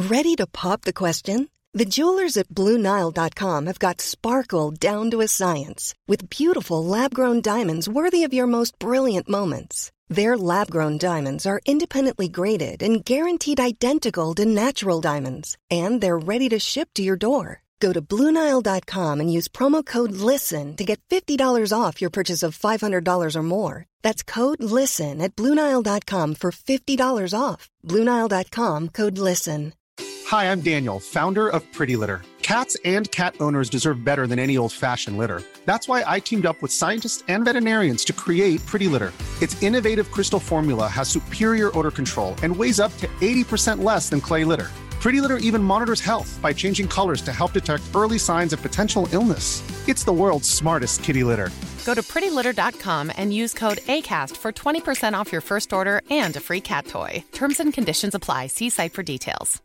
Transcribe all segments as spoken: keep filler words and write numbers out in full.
Ready to pop the question? The jewelers at Blue Nile dot com have got sparkle down to a science with beautiful lab-grown diamonds worthy of your most brilliant moments. Their lab-grown diamonds are independently graded and guaranteed identical to natural diamonds, and they're ready to ship to your door. Go to Blue Nile dot com and use promo code LISTEN to get fifty dollars off your purchase of five hundred dollars or more. That's code LISTEN at Blue Nile dot com for fifty dollars off. Blue Nile dot com, code LISTEN. Hi, I'm Daniel, founder of Pretty Litter. Cats and cat owners deserve better than any old-fashioned litter. That's why I teamed up with scientists and veterinarians to create Pretty Litter. Its innovative crystal formula has superior odor control and weighs up to eighty percent less than clay litter. Pretty Litter even monitors health by changing colors to help detect early signs of potential illness. It's the world's smartest kitty litter. Go to pretty litter dot com and use code ACAST for twenty percent off your first order and a free cat toy. Terms and conditions apply. See site for details.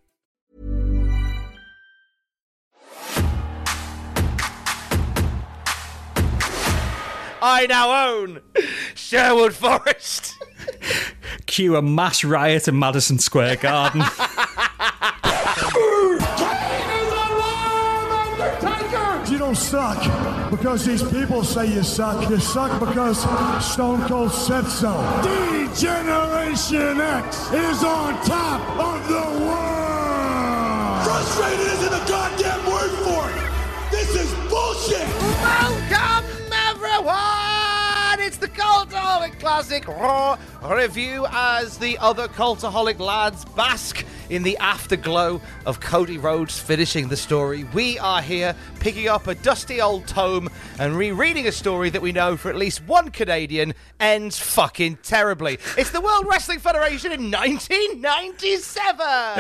I now own Sherwood Forest. Cue a mass riot in Madison Square Garden. You don't suck because these people say you suck. You suck because Stone Cold said so. D-Generation X is on top of the world. Frustrated isn't a goddamn word for it. This is bullshit. Welcome, everyone. It's the Cultaholic Classic Raw review as the other Cultaholic lads bask in the afterglow of Cody Rhodes finishing the story. We are here picking up a dusty old tome and rereading a story that we know for at least one Canadian ends fucking terribly. It's the World Wrestling Federation in nineteen ninety-seven.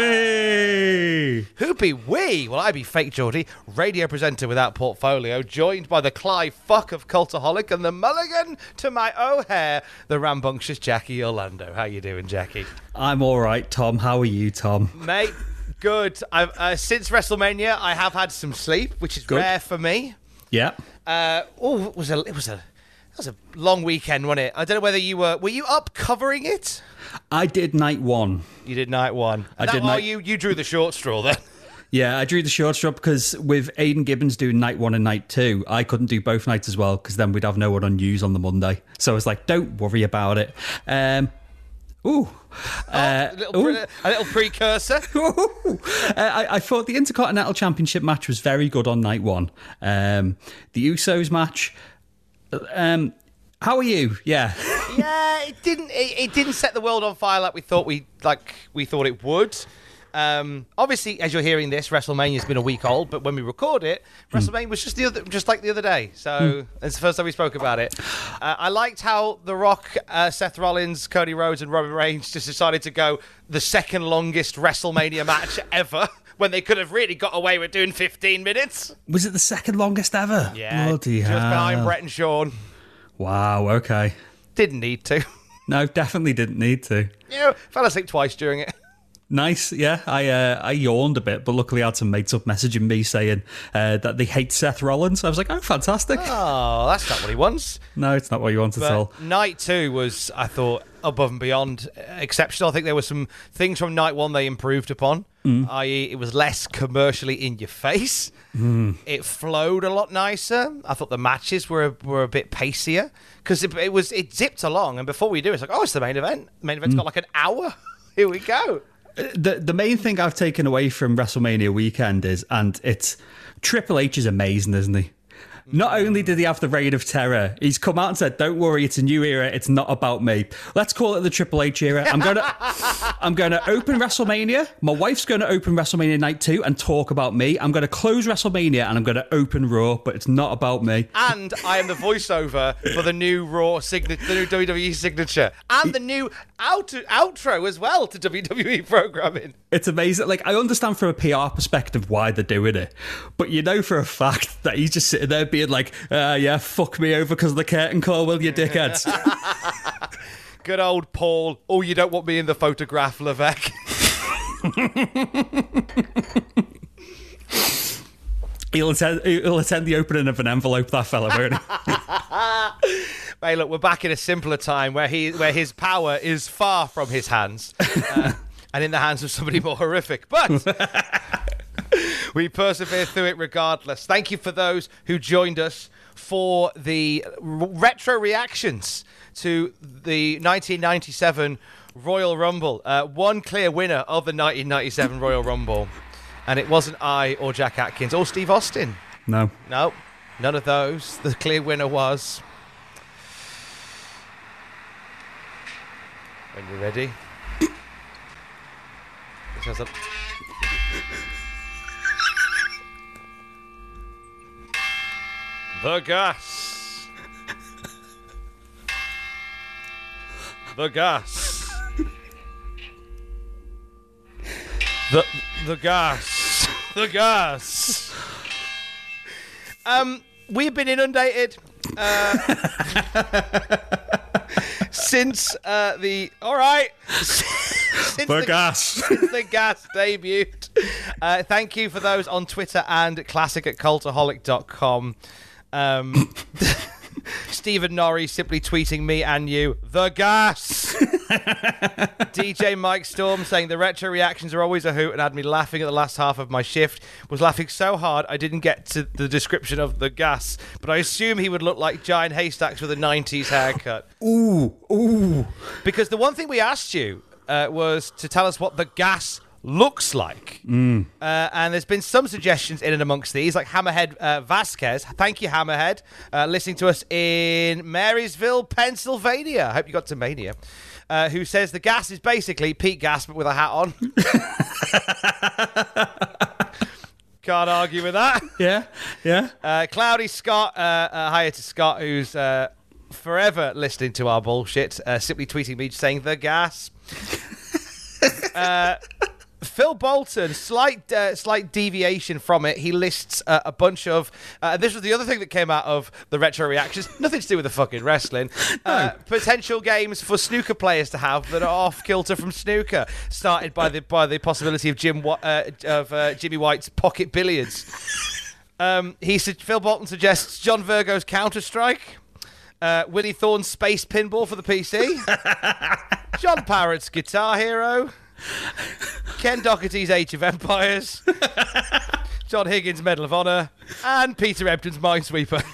Hey! Who be we? Well, I be Fake Geordie, radio presenter without portfolio, joined by the Clive Fuck of Cultaholic and the mulligan to my O'Hare, the rambunctious Jackie Orlando. How you doing, Jackie? I'm all right, Tom. How are you, Tom? Mate, good. I've, uh, since WrestleMania, I have had some sleep, which is Good. rare for me. Yeah. Uh, oh, it was a, it was a, it was a long weekend, wasn't it? I don't know whether you were, were you up covering it? I did night one. You did night one. I that, did oh, night- you, you drew the short straw then. Yeah, I drew the short straw because with Aidan Gibbons doing night one and night two, I couldn't do both nights as well because then we'd have no one on news on the Monday. So I was like, don't worry about it. Um, ooh. Uh, oh, a, little pre- a little precursor. uh, I, I thought the Intercontinental Championship match was very good on night one. Um, the Usos match... Um, how are you? Yeah. Yeah, it didn't. It, it didn't set the world on fire like we thought we like we thought it would. Um, obviously, as you're hearing this, WrestleMania's been a week old, but when we record it, mm. WrestleMania was just the other, just like the other day. So mm. it's the first time we spoke about it. Uh, I liked how The Rock, uh, Seth Rollins, Cody Rhodes, and Roman Reigns just decided to go the second longest WrestleMania match ever. When they could have really got away with doing fifteen minutes. Was it the second longest ever? Yeah, Bloody just hell. behind Brett and Shawn. Wow, okay. Didn't need to. No, definitely didn't need to. Yeah, fell asleep twice during it. Nice, yeah. I uh, I yawned a bit, but luckily I had some mates up messaging me saying uh, that they hate Seth Rollins. I was like, oh, fantastic. Oh, that's not what he wants. No, it's not what you want at all. Night two was, I thought, above and beyond exceptional. I think there were some things from night one they improved upon, mm. that is it was less commercially in your face. Mm. It flowed a lot nicer. I thought the matches were were a bit pacier because it, it was it zipped along. And before we do, it's like, oh, it's the main event. The main event's mm. got like an hour. Here we go. The the main thing I've taken away from WrestleMania weekend is, and it's Triple H is amazing, isn't he? Not only did he have the reign of terror, he's come out and said, "Don't worry, it's a new era. It's not about me. Let's call it the Triple H era. I'm gonna, I'm gonna open WrestleMania. My wife's gonna open WrestleMania night two and talk about me. I'm gonna close WrestleMania and I'm gonna open Raw, but it's not about me. And I am the voiceover for the new Raw signature, the new W W E signature, and the new out- outro as well to W W E programming. It's amazing. Like, I understand from a P R perspective why they're doing it, but you know for a fact that he's just sitting there being like, uh, yeah, fuck me over because of the curtain call, will you, dickheads? Good old Paul. Oh, you don't want me in the photograph, Levesque. he'll, attend, he'll attend the opening of an envelope, that fella, won't he? Hey, look, we're back in a simpler time where he, where his power is far from his hands. Uh, and in the hands of somebody more horrific. But we persevere through it regardless. Thank you for those who joined us for the retro reactions to the nineteen ninety-seven Royal Rumble. Uh, one clear winner of the nineteen ninety-seven Royal Rumble. And it wasn't I or Jack Atkins or Steve Austin. No. No, none of those. The clear winner was... When you're ready. This has a... The gas. The gas. The the gas. The gas. Um, we've been inundated uh, since uh, the all right. Since the, the gas. Since the gas debuted. Uh, thank you for those on Twitter and classic at cultaholic dot com. Um, Stephen Norrie simply tweeting me and you, the gas. D J Mike Storm saying the retro reactions are always a hoot and had me laughing at the last half of my shift. Was laughing so hard I didn't get to the description of the gas, but I assume he would look like Giant Haystacks with a nineties haircut. Ooh, ooh. Because the one thing we asked you uh, was to tell us what the gas looks like. Mm. Uh, and there's been some suggestions in and amongst these, like Hammerhead uh, Vasquez. Thank you, Hammerhead. Uh, listening to us in Marysville, Pennsylvania. I hope you got to Mania. Uh, who says the gas is basically Pete Gas, but with a hat on. Can't argue with that. Yeah, yeah. Uh, Cloudy Scott, uh, uh, hi to Scott, who's uh, forever listening to our bullshit, uh, simply tweeting me saying the gas. uh, Phil Bolton, slight uh, slight deviation from it. He lists uh, a bunch of... Uh, this was the other thing that came out of the retro reactions. Nothing to do with the fucking wrestling. Uh, potential games for snooker players to have that are off kilter from snooker. Started by the by the possibility of Jim uh, of uh, Jimmy White's pocket billiards. Um, he su- Phil Bolton suggests John Virgo's Counter-Strike. Uh, Willie Thorne's Space Pinball for the P C. John Parrott's Guitar Hero. Ken Doherty's Age of Empires. John Higgins' Medal of Honor. And Peter Ebdon's Minesweeper.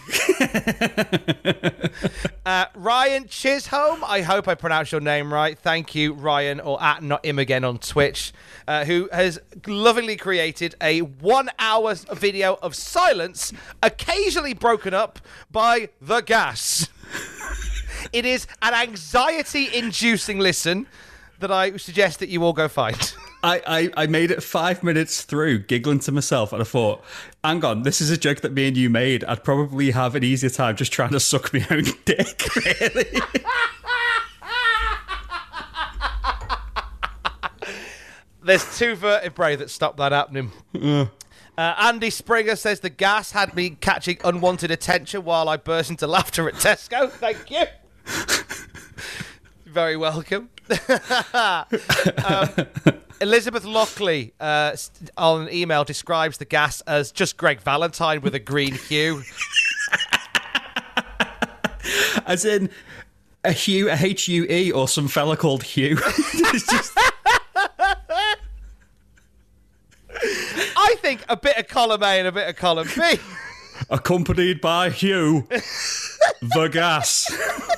uh, Ryan Chisholm, I hope I pronounced your name right. Thank you, Ryan, or at Not Him Again on Twitch, uh, who has lovingly created a one-hour video of silence, occasionally broken up by the gas. It is an anxiety-inducing listen that I suggest that you all go find. I, I, I made it five minutes through, giggling to myself, and I thought, hang on, this is a joke that me and you made. I'd probably have an easier time just trying to suck my own dick, really. There's two vertebrae that stop that happening. Uh. Uh, Andy Springer says the gas had me catching unwanted attention while I burst into laughter at Tesco. Thank you. Very welcome. um, Elizabeth Lockley uh, on an email describes the gas as just Greg Valentine with a green hue. As in a Hugh, a H U E, or some fella called Hugh. It's just... I think a bit of column A and a bit of column B. Accompanied by Hugh, the gas.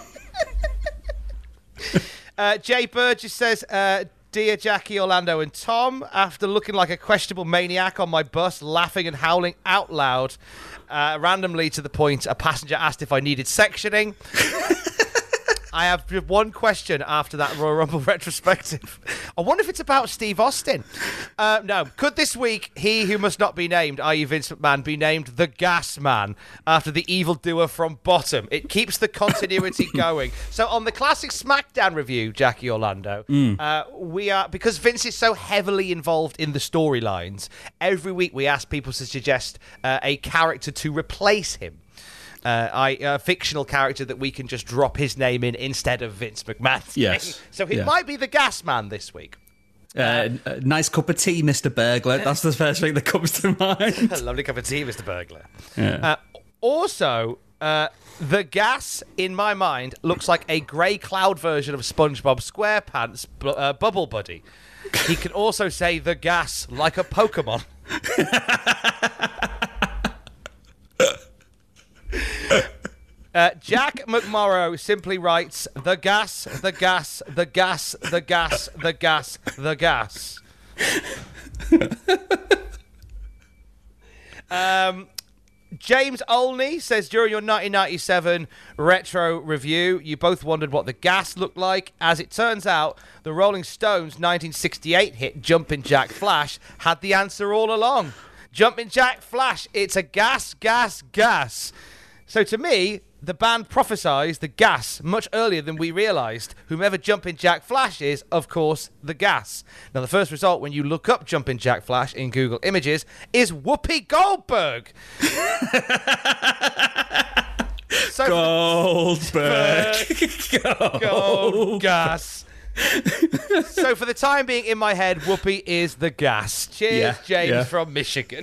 Uh, Jay Burgess says, uh, Dear Jackie, Orlando and Tom, after looking like a questionable maniac on my bus, laughing and howling out loud, uh, randomly to the point a passenger asked if I needed sectioning. I have one question after that Royal Rumble retrospective. I wonder if it's about Steve Austin. Uh, no. Could this week he who must not be named, that is. Vince McMahon, be named the Gas Man after the evildoer from Bottom? It keeps the continuity going. So on the classic SmackDown review, Jackie Orlando, mm. uh, we are, because Vince is so heavily involved in the storylines, every week we ask people to suggest uh, a character to replace him. Uh, I, a fictional character that we can just drop his name in instead of Vince McMahon. Yes. So he yeah. might be the Gas Man this week. Uh, a nice cup of tea, Mister Burglar. That's the first thing that comes to mind. A lovely cup of tea, Mister Burglar. Yeah. Uh, also, uh, the Gas, in my mind, looks like a grey cloud version of SpongeBob SquarePants uh, Bubble Buddy. He can also say the gas like a Pokemon. Uh, Jack McMorrow simply writes, the gas, the gas, the gas, the gas, the gas, the gas. um, James Olney says, during your nineteen ninety-seven retro review, you both wondered what the gas looked like. As it turns out, the Rolling Stones' nineteen sixty-eight hit Jumpin' Jack Flash had the answer all along. Jumpin' Jack Flash, it's a gas, gas, gas. So to me, the band prophesied the gas much earlier than we realised. Whomever Jumpin' Jack Flash is, of course, the gas. Now, the first result when you look up Jumpin' Jack Flash in Google Images is Whoopi Goldberg. so Goldberg. Gold, Gold gas. So for the time being, in my head, Whoopi is the gas. Cheers, Yeah, James yeah. from Michigan.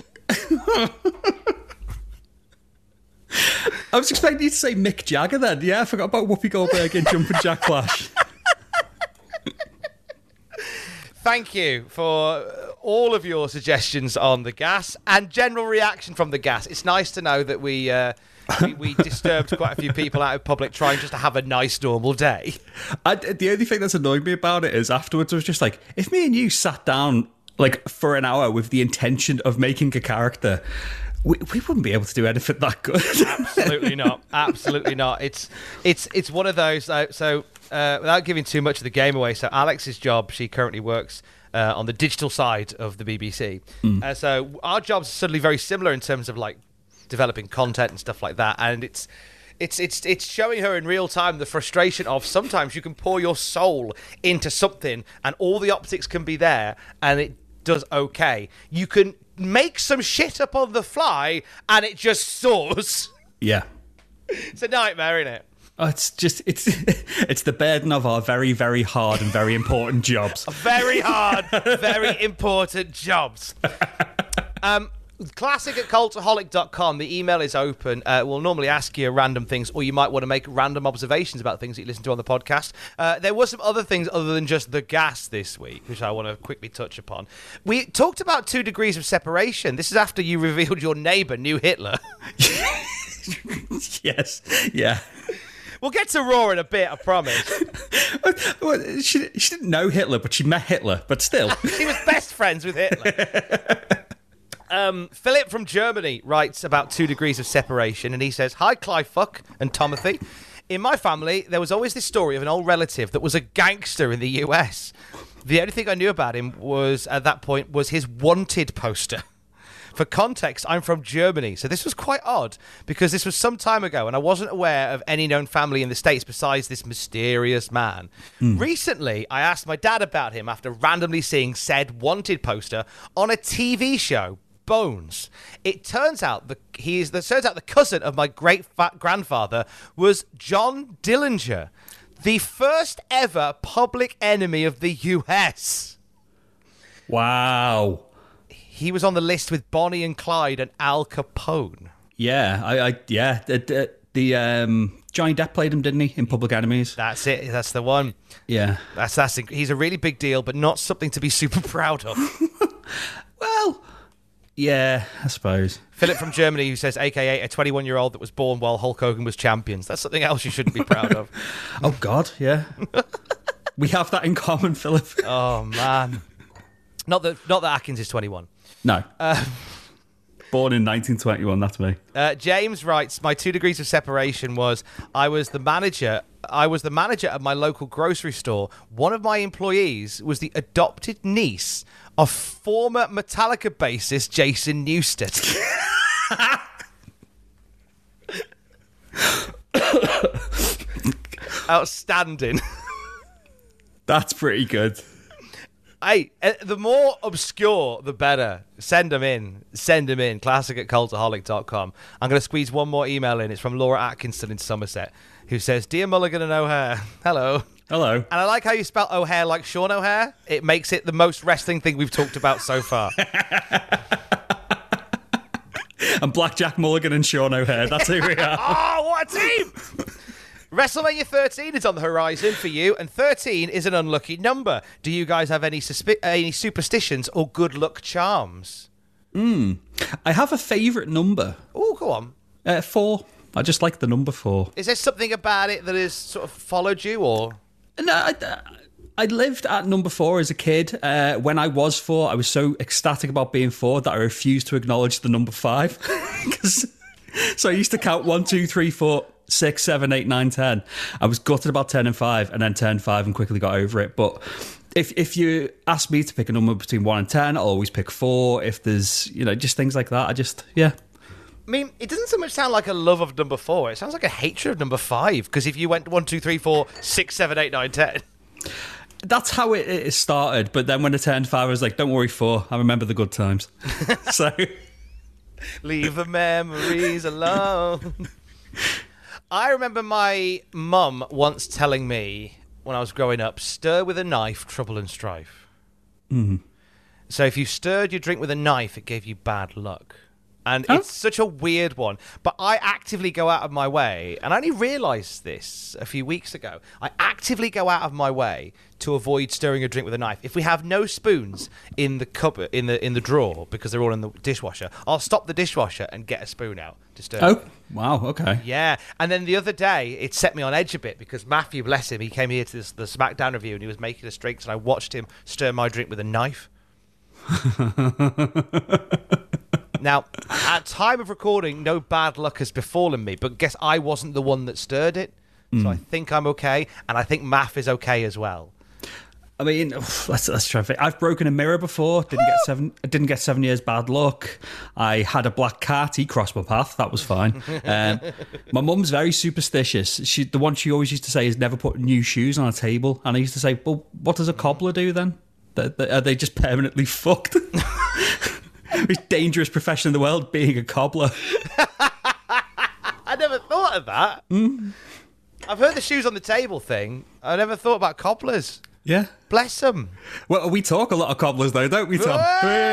I was expecting you to say Mick Jagger then. Yeah, I forgot about Whoopi Goldberg and Jumpin' Jack Flash. Thank you for all of your suggestions on the gas and general reaction from the gas. It's nice to know that we uh, we, we disturbed quite a few people out of public trying just to have a nice, normal day. I, the only thing that's annoyed me about it is afterwards I was just like, if me and you sat down like for an hour with the intention of making a character, we, we wouldn't be able to do anything that good. Absolutely not. Absolutely not. It's it's it's one of those. Uh, so uh, without giving too much of the game away, so Alex's job, she currently works uh, on the digital side of the B B C. Mm. Uh, so our jobs are suddenly very similar in terms of like developing content and stuff like that, and it's. It's it's it's showing her in real time the frustration of sometimes you can pour your soul into something and all the optics can be there and it does okay. You can make some shit up on the fly and it just soars. Yeah. It's a nightmare, isn't it? Oh, it's just it's it's the burden of our very, very hard and very important jobs. Very hard, very important jobs. Um Classic at cultaholic dot com. The email is open. Uh, we'll normally ask you random things, or you might want to make random observations about things that you listen to on the podcast. Uh, there were some other things other than just the gas this week, which I want to quickly touch upon. We talked about two degrees of separation. This is after you revealed your neighbour knew Hitler. Yes. Yeah. We'll get to Raw in a bit, I promise. Well, she, she didn't know Hitler, but she met Hitler, but still. She was best friends with Hitler. Um, Philip from Germany writes about two degrees of separation, and he says, "Hi, Clive Fuck and Timothy. In my family, there was always this story of an old relative that was a gangster in the U S. The only thing I knew about him was, at that point, was his wanted poster. For context, I'm from Germany, so this was quite odd, because this was some time ago, and I wasn't aware of any known family in the States besides this mysterious man. Mm. Recently, I asked my dad about him after randomly seeing said wanted poster on a T V show, Bones. It turns out the he is the turns out the cousin of my great fat grandfather was John Dillinger, the first ever public enemy of the U S. Wow. He was on the list with Bonnie and Clyde and Al Capone. Yeah, I, I yeah, the, the, the um, Johnny Depp played him, didn't he, in Public Enemies? That's it. That's the one. Yeah, that's that's. He's a really big deal, but not something to be super proud of. Well. Yeah, I suppose. Philip from Germany, who says, A K A a twenty-one-year-old that was born while Hulk Hogan was champions. That's something else you shouldn't be proud of. Oh, God, yeah. We have that in common, Philip. Oh, man. Not that not that Atkins is twenty-one. No. Uh, born in nineteen twenty-one, that's me. Uh, James writes, my two degrees of separation was, I was the manager... I was the manager at my local grocery store. One of my employees was the adopted niece of former Metallica bassist Jason Newsted. Outstanding. That's pretty good. Hey, the more obscure, the better. Send them in. Send them in. Classic at cultaholic dot com. I'm going to squeeze one more email in. It's from Laura Atkinson in Somerset, who says, Dear Mulligan and O'Hare, hello. Hello. And I like how you spell O'Hare like Sean O'Hare. It makes it the most wrestling thing we've talked about so far. And Blackjack Mulligan and Sean O'Hare. That's who we are. Oh, what a team! WrestleMania thirteen is on the horizon for you, and thirteen is an unlucky number. Do you guys have any suspi- any superstitions or good luck charms? Mm. I have a favourite number. Oh, go on. Uh, four. I just like the number four. Is there something about it that has sort of followed you, or? No, I, I lived at number four as a kid. Uh, when I was four, I was so ecstatic about being four that I refused to acknowledge the number five. So I used to count one, two, three, four, six, seven, eight, nine, ten. I was gutted about ten and five, and then turned five and quickly got over it. But if if you ask me to pick a number between one and ten, I'll always pick four. If there's, you know, just things like that, I just, yeah. I mean, it doesn't so much sound like a love of number four. It sounds like a hatred of number five. Because if you went one, two, three, four, six, seven, eight, nine, ten. That's how it, it started. But then when I turned five, I was like, don't worry, four. I remember the good times. So... Leave the memories alone. I remember my mum once telling me when I was growing up, stir with a knife, trouble and strife. Mm. So if you stirred your drink with a knife, it gave you bad luck. And oh. It's such a weird one. But I actively go out of my way, and I only realised this a few weeks ago. I actively go out of my way to avoid stirring a drink with a knife. If we have no spoons in the cupboard, in the in the drawer, because they're all in the dishwasher, I'll stop the dishwasher and get a spoon out to stir. Oh, wow, okay. Yeah. And then the other day, it set me on edge a bit because Matthew, bless him, he came here to this, the SmackDown review and he was making us drinks, and I watched him stir my drink with a knife. Now, at time of recording, no bad luck has befallen me, but guess I wasn't the one that stirred it, so mm. I think I'm okay, and I think Math is okay as well. I mean, let's let's try. I've broken a mirror before. Didn't get seven. Didn't get seven years bad luck. I had a black cat. He crossed my path. That was fine. Um, my mum's very superstitious. She, the one she always used to say is never put new shoes on a table. And I used to say, well, what does a cobbler do then? Are they just permanently fucked? Most dangerous profession in the world, being a cobbler. I never thought of that. Mm. I've heard the shoes on the table thing. I never thought about cobblers. Yeah. Bless them. Well, we talk a lot of cobblers, though, don't we, Tom?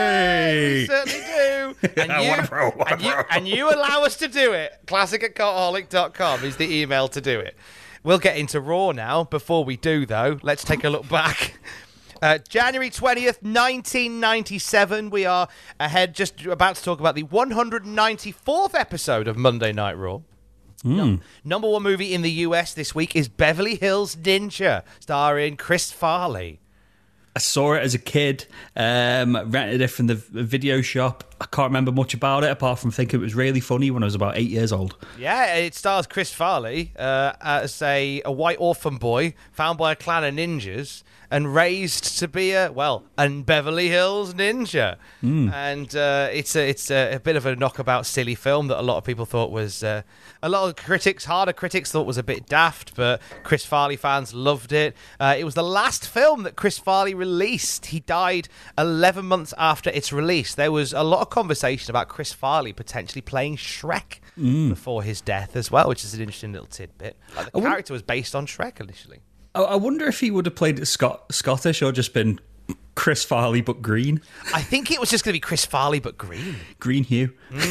Hey, we certainly do. And, you, what a pro, what a and, you, pro. and you allow us to do it. classic at cultaholic dot com is the email to do it. We'll get into Raw now. Before we do, though, let's take a look back. Uh, January twentieth, nineteen ninety-seven. We are ahead, just about to talk about the one hundred ninety-fourth episode of Monday Night Raw. Mm. No, number one movie in the U S this week is Beverly Hills Ninja, starring Chris Farley. I saw it as a kid, um, rented it from the video shop. I can't remember much about it, apart from thinking it was really funny when I was about eight years old. Yeah, it stars Chris Farley uh, as a, a white orphan boy found by a clan of ninjas and raised to be a, well, a Beverly Hills Ninja. Mm. And uh, it's, a, it's a, a bit of a knockabout silly film that a lot of people thought was... Uh, a lot of critics, harder critics, thought was a bit daft, but Chris Farley fans loved it. Uh, it was the last film that Chris Farley released. He died eleven months after its release. There was a lot of conversation about Chris Farley potentially playing Shrek mm. before his death as well, which is an interesting little tidbit. Like the I character w- was based on Shrek initially. I wonder if he would have played it Scot- Scottish or just been Chris Farley but green. I think it was just going to be Chris Farley but green. Green hue.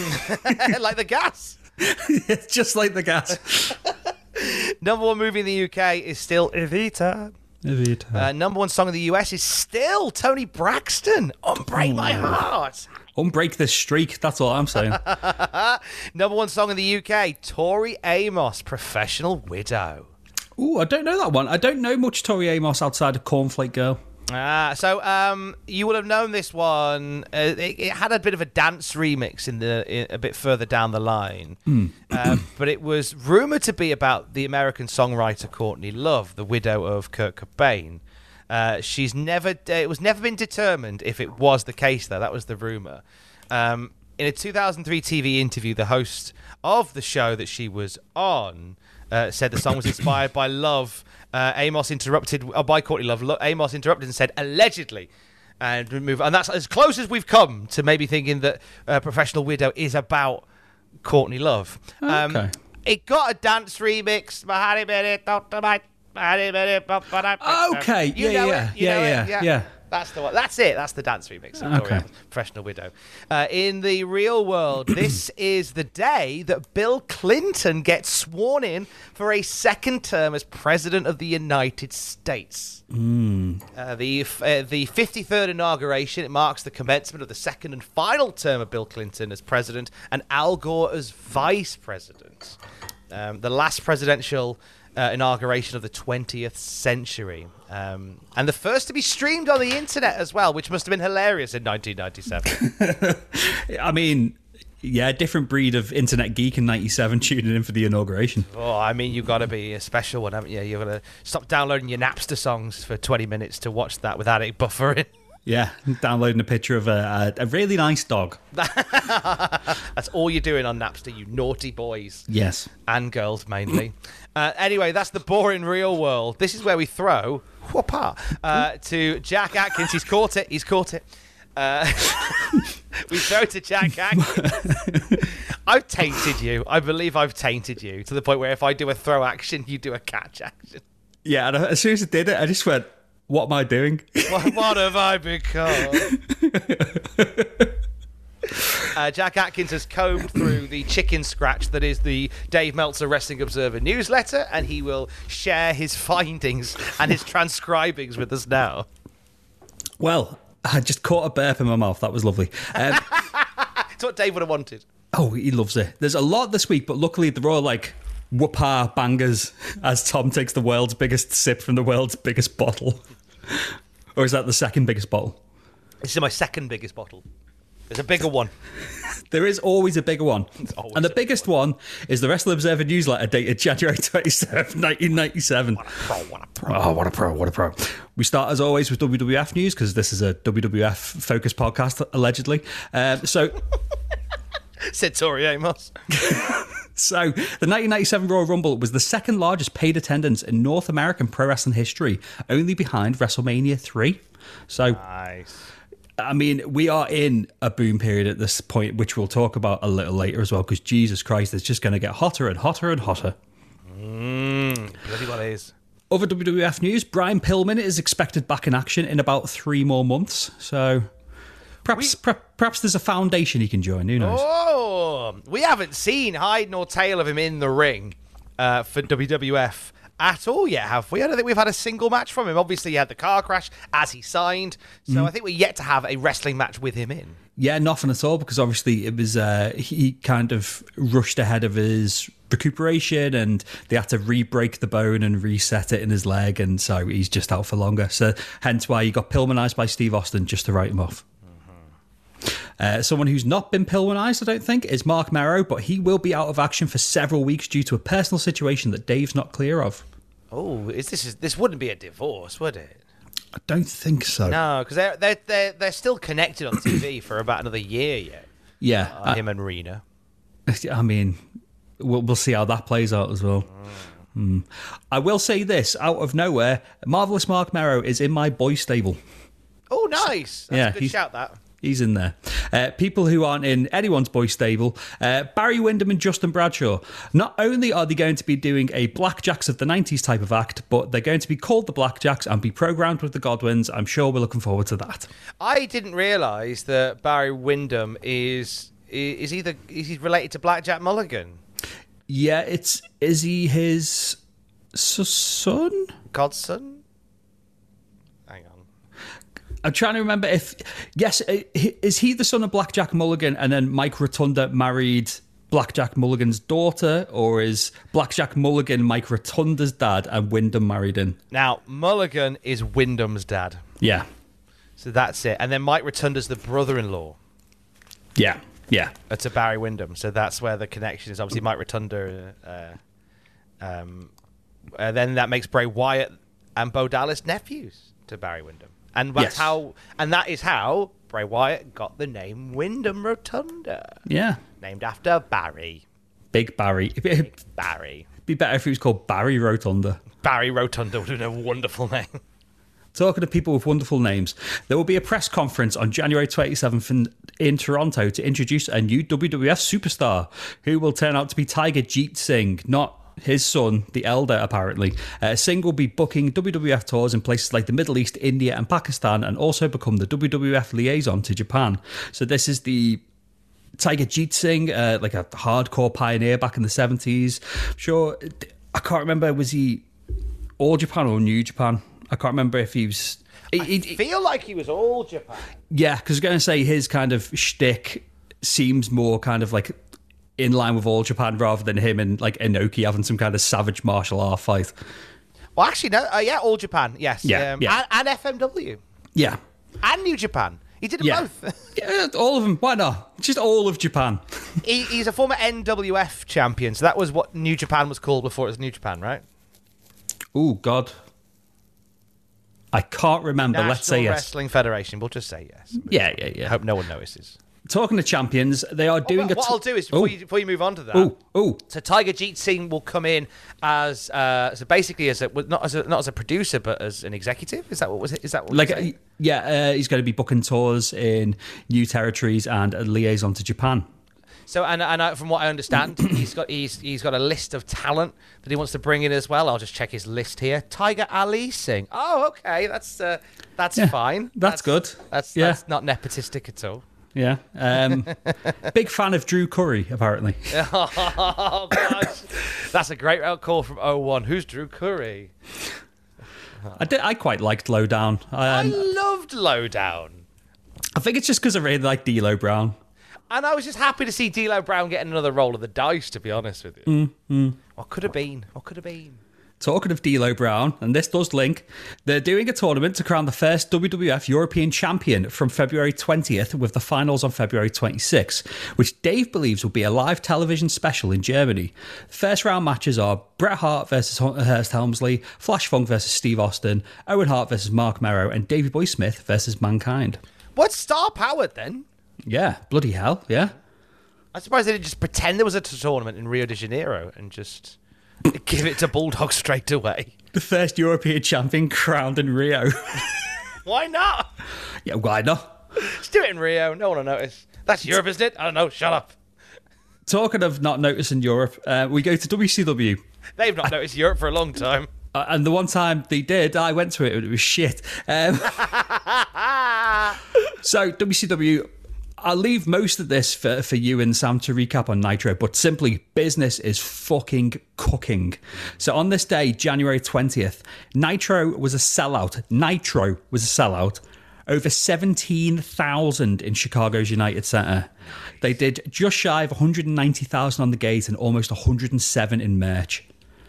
Mm. Like the gas. It's just like the gas. Number one movie in the U K is still Evita. Evita. Uh, number one song in the U S is still Tony Braxton, Unbreak My Heart. Unbreak this streak, that's all I'm saying. Number one song in the U K, Tori Amos, Professional Widow. Ooh, I don't know that one. I don't know much Tori Amos outside of Cornflake Girl. Ah, so um, you would have known this one. Uh, it, it had a bit of a dance remix in the in, a bit further down the line, mm. uh, but it was rumored to be about the American songwriter Courtney Love, the widow of Kurt Cobain. Uh, she's never. It was never been determined if it was the case, though. That was the rumor. Um, in a two thousand three T V interview, the host of the show that she was on uh, said the song was inspired by Love. Uh, Amos interrupted, oh, by Courtney Love, Lo- Amos interrupted and said, allegedly, and remove, and that's as close as we've come to maybe thinking that uh, Professional Widow is about Courtney Love. Um, okay. It got a dance remix. Okay, You yeah, yeah, yeah, it? You yeah, know yeah, it? yeah. That's the one. That's it. That's the dance remix of Tori Okay. Amos, Professional Widow. Uh, in the real world, this is the day that Bill Clinton gets sworn in for a second term as President of the United States. Mm. Uh, the f- uh, the fifty-third inauguration, it marks the commencement of the second and final term of Bill Clinton as president and Al Gore as vice president. Um, the last presidential uh, inauguration of the twentieth century. Um, and the first to be streamed on the internet as well, which must have been hilarious in nineteen ninety-seven. I mean, yeah, different breed of internet geek in ninety-seven tuning in for the inauguration. Oh, I mean, you've got to be a special one, haven't you? You've got to stop downloading your Napster songs for twenty minutes to watch that without it buffering. Yeah, downloading a picture of a, a, a really nice dog. That's all you're doing on Napster, you naughty boys. Yes. And girls, mainly. uh, anyway, that's the boring real world. This is where we throw whoopah, uh, to Jack Atkins. He's caught it. He's caught it. Uh, we throw to Jack Atkins. I've tainted you. I believe I've tainted you to the point where if I do a throw action, you do a catch action. Yeah, and as soon as I did it, I just went, what am I doing? What, what have I become? uh, Jack Atkins has combed through the chicken scratch that is the Dave Meltzer Wrestling Observer newsletter, and he will share his findings and his transcribings with us now. Well, I just caught a burp in my mouth. That was lovely. Um, It's what Dave would have wanted. oh, he loves it. There's a lot this week, but luckily they're all like whoopah bangers as Tom takes the world's biggest sip from the world's biggest bottle. Or is that the second biggest bottle? This is my second biggest bottle. There's a bigger one. There is always a bigger one. always And the a biggest one is the Wrestling Observer newsletter dated January twenty-seventh, nineteen ninety-seven. What a pro, what a pro. Oh, what a pro, what a pro. We start, as always, with W W F news, because this is a W W F-focused podcast, allegedly. Um, so... Said Tori Amos. So, the nineteen ninety-seven Royal Rumble was the second largest paid attendance in North American pro wrestling history, only behind WrestleMania three. So, Nice. I mean, we are in a boom period at this point, which we'll talk about a little later as well, because Jesus Christ, it's just going to get hotter and hotter and hotter. Mmm, bloody what it is. Other W W F news, Brian Pillman is expected back in action in about three more months. So, perhaps, We- per- perhaps there's a foundation he can join. Who knows? Oh, we haven't seen hide nor tail of him in the ring uh, for W W F at all yet, have we? I don't think we've had a single match from him. Obviously, he had the car crash as he signed, so Mm. I think we're yet to have a wrestling match with him in. Yeah, nothing at all, because obviously it was uh, he kind of rushed ahead of his recuperation, and they had to re-break the bone and reset it in his leg, and so he's just out for longer. So hence why he got Pillmanized by Steve Austin just to write him off. Uh, someone who's not been Pillmanized, I don't think, is Mark Merrow, but he will be out of action for several weeks due to a personal situation that Dave's not clear of. Oh, is this is, this wouldn't be a divorce, would it? I don't think so. No, because they're they're they're they're still connected on T V for about another year yet. Yeah, Uh, him and Rena. I, I mean, we'll, we'll see how that plays out as well. Mm. I will say this, out of nowhere, Marvelous Mark Merrow is in my boy stable. Oh, nice. That's Yeah, a good he's- shout. That. He's in there. Uh, people who aren't in anyone's boy stable, uh, Barry Windham and Justin Bradshaw. Not only are they going to be doing a Blackjacks of the nineties type of act, but they're going to be called the Blackjacks and be programmed with the Godwins. I'm sure we're looking forward to that. I didn't realise that Barry Windham is is either is he related to Blackjack Mulligan, Yeah, it's is he his s- son? godson? Hang on. I'm trying to remember if yes, uh, is he the son of Blackjack Mulligan, and then Mike Rotunda married Blackjack Mulligan's daughter, or is Blackjack Mulligan Mike Rotunda's dad and Wyndham married in? Now Mulligan is Wyndham's dad, Yeah, so that's it. And then Mike Rotunda's the brother-in-law yeah, yeah. uh, to Barry Windham, so that's where the connection is. Obviously, Mike Rotunda. Uh, um, uh, then that makes Bray Wyatt and Bo Dallas nephews to Barry Windham. And that's Yes. how, and that is how Bray Wyatt got the name Wyndham Rotunda, Yeah. named after Barry. Big Barry. It'd Barry. be better if he was called Barry Rotunda. Barry Rotunda would have been a wonderful name. Talking to people with wonderful names, there will be a press conference on January twenty-seventh in, in Toronto to introduce a new W W F superstar who will turn out to be Tiger Jeet Singh, not his son, the elder, apparently, uh, Singh will be booking W W F tours in places like the Middle East, India, and Pakistan, and also become the W W F liaison to Japan. So this is the Tiger Jeet Singh, uh, like a hardcore pioneer back in the seventies. I'm sure, I can't remember, was he All Japan or New Japan? I can't remember if he was... He, I he, feel like he was All Japan. Yeah, because I was going to say his kind of shtick seems more kind of like in line with All Japan rather than him and like Inoki having some kind of savage martial art fight. Well, actually, no. Uh, yeah, All Japan. Yes. Yeah, um, yeah. And, and F M W. Yeah. And New Japan. He did them Yeah. both. Yeah, all of them. Why not? Just all of Japan. he, he's a former N W F champion, so that was what New Japan was called before it was New Japan, right? Oh, God. I can't remember. National Let's say yes. Wrestling Federation. We'll just say yes. Yeah, yeah, I yeah. hope no one notices. Talking to champions, they are doing what a... what I'll do is, Oh. before, you, before you move on to that, Oh, oh. so Tiger Jeet Singh will come in as, uh, so basically as a, well, not as a, not as a producer, but as an executive? Is that what was it? Is that what Like, you're saying? uh, yeah, uh, he's going to be booking tours in new territories and a liaison to Japan. So, and and I, from what I understand, he's got he's he's got a list of talent that he wants to bring in as well. I'll just check his list here. Tiger Ali Singh. Oh, okay, that's uh, that's Yeah, fine. that's good. That's Yeah. that's not nepotistic at all. Yeah. Um, big fan of Drew Curry, apparently. Oh gosh, that's a great call from oh one. Who's Drew Curry? I did. I quite liked Lowdown. Um, I loved Lowdown, I think it's just because I really like D'Lo Brown. and I was just happy to see D'Lo Brown getting another roll of the dice. To be honest with you, Mm, mm. what could have been? What could have been? Talking of D'Lo Brown, and this does link, they're doing a tournament to crown the first W W F European champion from February twentieth, with the finals on February twenty-sixth, which Dave believes will be a live television special in Germany. The first round matches are Bret Hart versus Hurst Helmsley, Flash Funk versus Steve Austin, Owen Hart versus Mark Merrow, and Davey Boy Smith versus Mankind. What's star powered then? Yeah, bloody hell, yeah. I'm surprised they didn't just pretend there was a t- tournament in Rio de Janeiro and just give it to Bulldog straight away. The first European champion crowned in Rio. Why not? Yeah, why not? Just do it in Rio. No one will notice. That's Europe, isn't it? I don't know. Shut up. Talking of not noticing Europe, uh, we go to W C W. They've not noticed Europe for a long time. Uh, and the one time they did, I went to it and it was shit. Um, so W C W, I'll leave most of this for, for you and Sam to recap on Nitro, but simply business is fucking cooking. So on this day, January twentieth, Nitro was a sellout. Nitro was a sellout. Over seventeen thousand in Chicago's United Center. They did just shy of one hundred ninety thousand on the gate and almost one hundred seven in merch.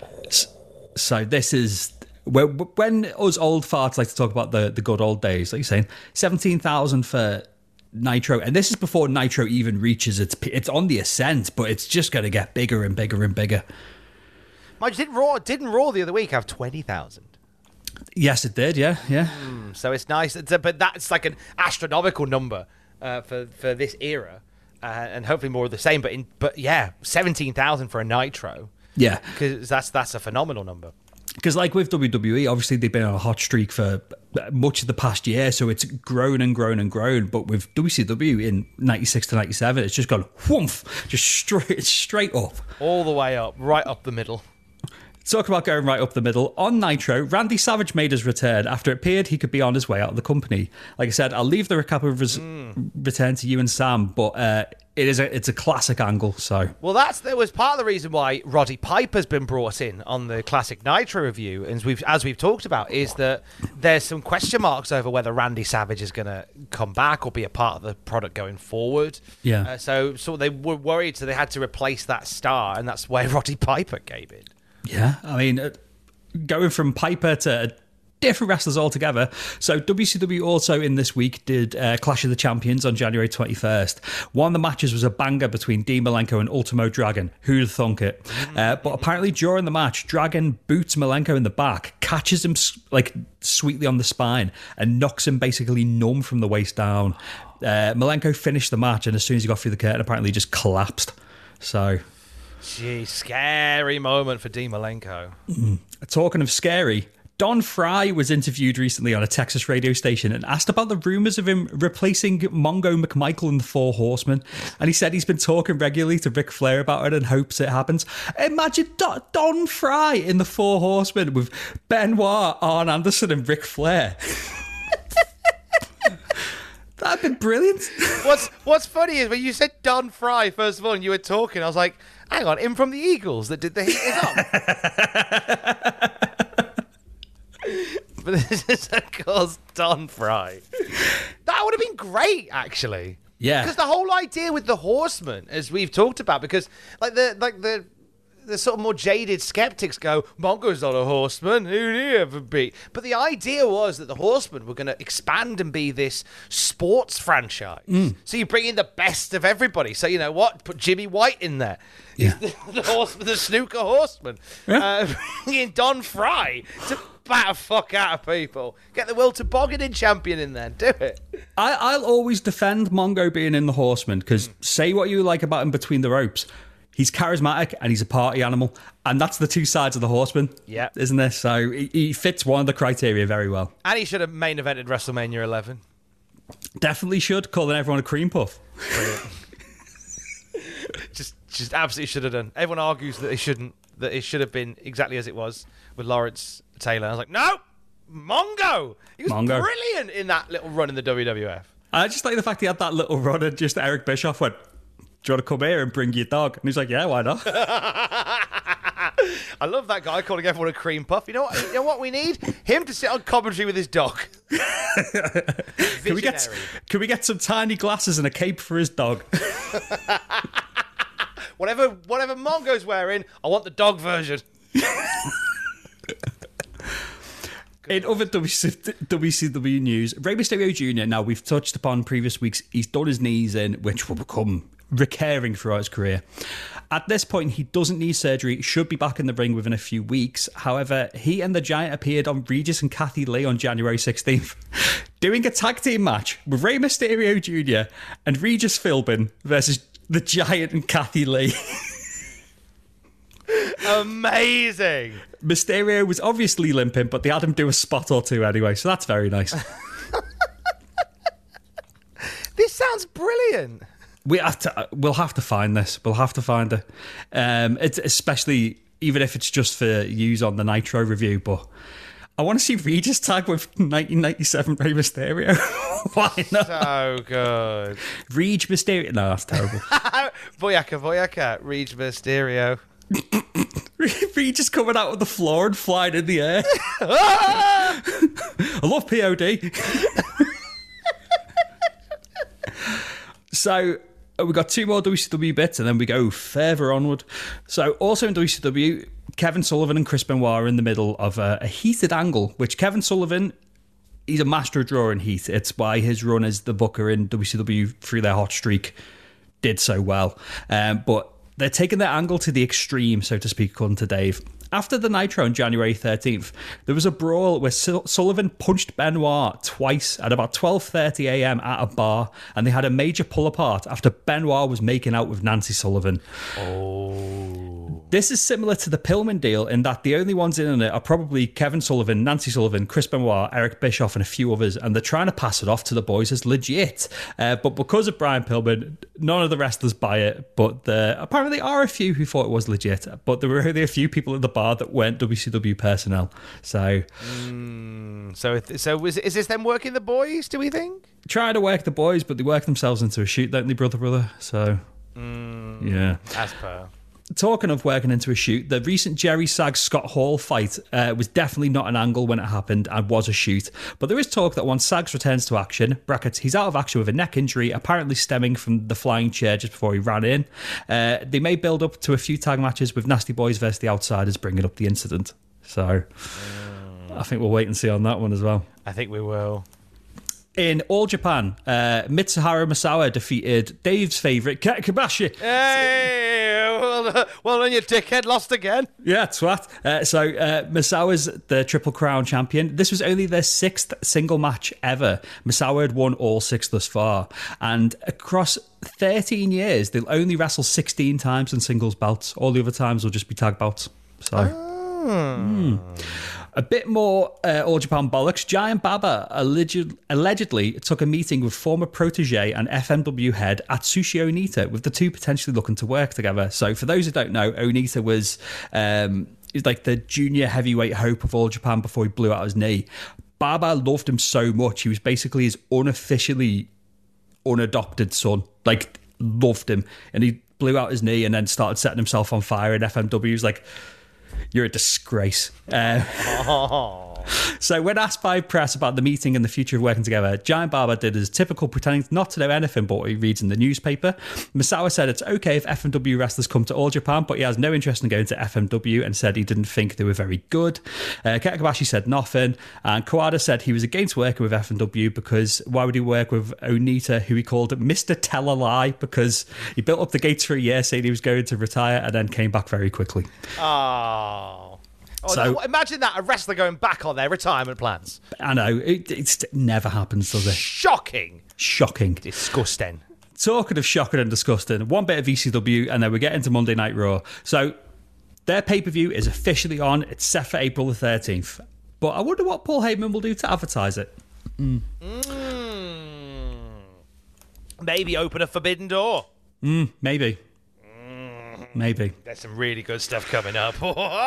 So this is when, when us old farts like to talk about the, the good old days, like you're saying, seventeen thousand for Nitro, and this is before Nitro even reaches its it's on the ascent, but it's just going to get bigger and bigger and bigger. Mind you, didn't Raw didn't Raw the other week have twenty thousand? Yes, it did. Yeah, yeah. Mm, so it's nice, it's a, but that's like an astronomical number uh, for for this era, uh, and hopefully more of the same. But in but yeah, seventeen thousand for a Nitro. Yeah, because that's that's a phenomenal number. Because like with W W E, obviously they've been on a hot streak for much of the past year, so it's grown and grown and grown. But with W C W in ninety-six to ninety-seven, it's just gone whoomph, just straight straight up. All the way up, right up the middle. Talk about going right up the middle. On Nitro, Randy Savage made his return after it appeared he could be on his way out of the company. Like I said, I'll leave the recap of his mm. return to you and Sam, but uh, it is a, it's a classic angle. So well, that's that was part of the reason why Roddy Piper's been brought in on the classic Nitro review, and as we've as we've talked about, is that there's some question marks over whether Randy Savage is going to come back or be a part of the product going forward. Yeah. Uh, so so they were worried, so they had to replace that star, and that's where Roddy Piper came in. Yeah, I mean, uh, going from Piper to different wrestlers altogether. So W C W also in this week did uh, Clash of the Champions on January twenty-first. One of the matches was a banger between Dean Malenko and Ultimo Dragon. Who'd thunk it? Uh, but apparently during the match, Dragon boots Malenko in the back, catches him like sweetly on the spine, and knocks him basically numb from the waist down. Uh, Malenko finished the match, and as soon as he got through the curtain, apparently he just collapsed. So... Gee, scary moment for Dean Malenko. Mm. Talking of scary, Don Fry was interviewed recently on a Texas radio station and asked about the rumours of him replacing Mongo McMichael in the Four Horsemen. And he said he's been talking regularly to Ric Flair about it and hopes it happens. Imagine Don, Don Fry in the Four Horsemen with Benoit, Arn Anderson and Ric Flair. That'd be brilliant. What's What's funny is when you said Don Fry, first of all, and you were talking, I was like, hang on, him from the Eagles that did the Heat Is On. But this is, of course, Don Fry. That would have been great, actually. Yeah. Because the whole idea with the Horsemen, as we've talked about, because like the like the the sort of more jaded skeptics go, Mongo's not a horseman, who'd he ever be? But the idea was that the Horsemen were going to expand and be this sports franchise. Mm. So you bring in the best of everybody. So you know what? Put Jimmy White in there. Yeah. The, the horseman, the snooker horseman. Yeah. Uh, bring in Don Fry to batter fuck out of people. Get the Will Tobogganing champion in there. Do it. I, I'll always defend Mongo being in the Horsemen because mm. say what you like about him between the ropes. He's charismatic and he's a party animal. And that's the two sides of the Horseman, yeah, isn't there? So he, he fits one of the criteria very well. And he should have main evented WrestleMania eleven. Definitely should. Calling everyone a cream puff. just just absolutely should have done. Everyone argues that it shouldn't, that it should have been exactly as it was with Lawrence Taylor. I was like, no, Mongo. He was Mongo. brilliant in that little run in the W W F. I just like the fact he had that little run and just Eric Bischoff went, do you want to come here and bring your dog? And he's like, yeah, why not? I love that guy calling everyone a cream puff. You know what? You know what we need? Him to sit on commentary with his dog. Can we get can we get some tiny glasses and a cape for his dog? whatever whatever Mongo's wearing, I want the dog version. In other W C W news, Rey Mysterio Junior, now we've touched upon previous weeks, he's done his knees in, which will become recurring throughout his career. At this point, he doesn't need surgery, should be back in the ring within a few weeks. However, he and the Giant appeared on Regis and Kathy Lee on January sixteenth, doing a tag team match with Rey Mysterio Junior and Regis Philbin versus the Giant and Kathy Lee. Amazing. Mysterio was obviously limping, but they had him do a spot or two anyway, so that's very nice. This sounds brilliant. We have to. We'll have to find this. We'll have to find it. Um, it's especially even if it's just for use on the Nitro review. But I want to see Regis tag with nineteen ninety-seven Rey Mysterio. Why not? So good. Reg Mysterio. No, that's terrible. Boyaka, Boyaka, Reg Mysterio. Regis coming out of the floor and flying in the air. I love P O D. So we've got two more W C W bits and then we go further onward. So also in W C W, Kevin Sullivan and Chris Benoit are in the middle of a, a heated angle, which Kevin Sullivan, he's a master of drawing heat. It's why his run as the booker in W C W through their hot streak did so well. Um, but they're taking their angle to the extreme, so to speak, according to Dave. After the Nitro on January thirteenth, there was a brawl where Sullivan punched Benoit twice at about twelve thirty a.m. at a bar, and they had a major pull-apart after Benoit was making out with Nancy Sullivan. Oh. This is similar to the Pillman deal in that the only ones in it are probably Kevin Sullivan, Nancy Sullivan, Chris Benoit, Eric Bischoff, and a few others, and they're trying to pass it off to the boys as legit. Uh, but because of Brian Pillman, none of the wrestlers buy it, but there apparently are a few who thought it was legit, but there were only a few people at the bar that weren't W C W personnel. So, mm, so, so is, is this them working the boys? Do we think trying to work the boys, but they work themselves into a shoot, don't they, brother, brother? So, mm, yeah. As per. Talking of working into a shoot, the recent Jerry Sags Scott Hall fight uh, was definitely not an angle when it happened and was a shoot. But there is talk that once Sags returns to action, brackets, he's out of action with a neck injury, apparently stemming from the flying chair just before he ran in. Uh, they may build up to a few tag matches with Nasty Boys versus the Outsiders bringing up the incident. So mm. I think we'll wait and see on that one as well. I think we will. In All Japan, uh, Mitsuharu Misawa defeated Dave's favourite, Kenta Kobashi. Hey, well, well done, you dickhead, lost again. Yeah, twat. Uh, so uh, Misawa's the Triple Crown champion. This was only their sixth single match ever. Misawa had won all six thus far. And across thirteen years, they'll only wrestle sixteen times in singles bouts. All the other times will just be tag bouts. So... Oh. Mm. A bit more uh, All Japan bollocks. Giant Baba alleged, allegedly took a meeting with former protege and F M W head Atsushi Onita, with the two potentially looking to work together. So for those who don't know, Onita was um, like the junior heavyweight hope of All Japan before he blew out his knee. Baba loved him so much. He was basically his unofficially unadopted son. Like, loved him. And he blew out his knee and then started setting himself on fire in F M W. He was like, you're a disgrace. Uh, so when asked by press about the meeting and the future of working together, Giant Baba did his typical pretending not to know anything but what he reads in the newspaper. Misawa said it's okay if F M W wrestlers come to All Japan, but he has no interest in going to F M W and said he didn't think they were very good. Uh, Kenta Kobashi said nothing, and Kawada said he was against working with F M W because why would he work with Onita, who he called Mister Tell a Lie, because he built up the gates for a year saying he was going to retire and then came back very quickly. Oh. Oh, So- no, imagine that, a wrestler going back on their retirement plans. I know, it, it's, it never happens, does it? Shocking. Shocking. Disgusting. Talking of shocking and disgusting, one bit of E C W and then we get into Monday Night Raw. So their pay-per-view is officially on. It's set for April the thirteenth. But I wonder what Paul Heyman will do to advertise it. Mm. Mm. Maybe open a forbidden door. Mm, maybe. Maybe. There's some really good stuff coming up.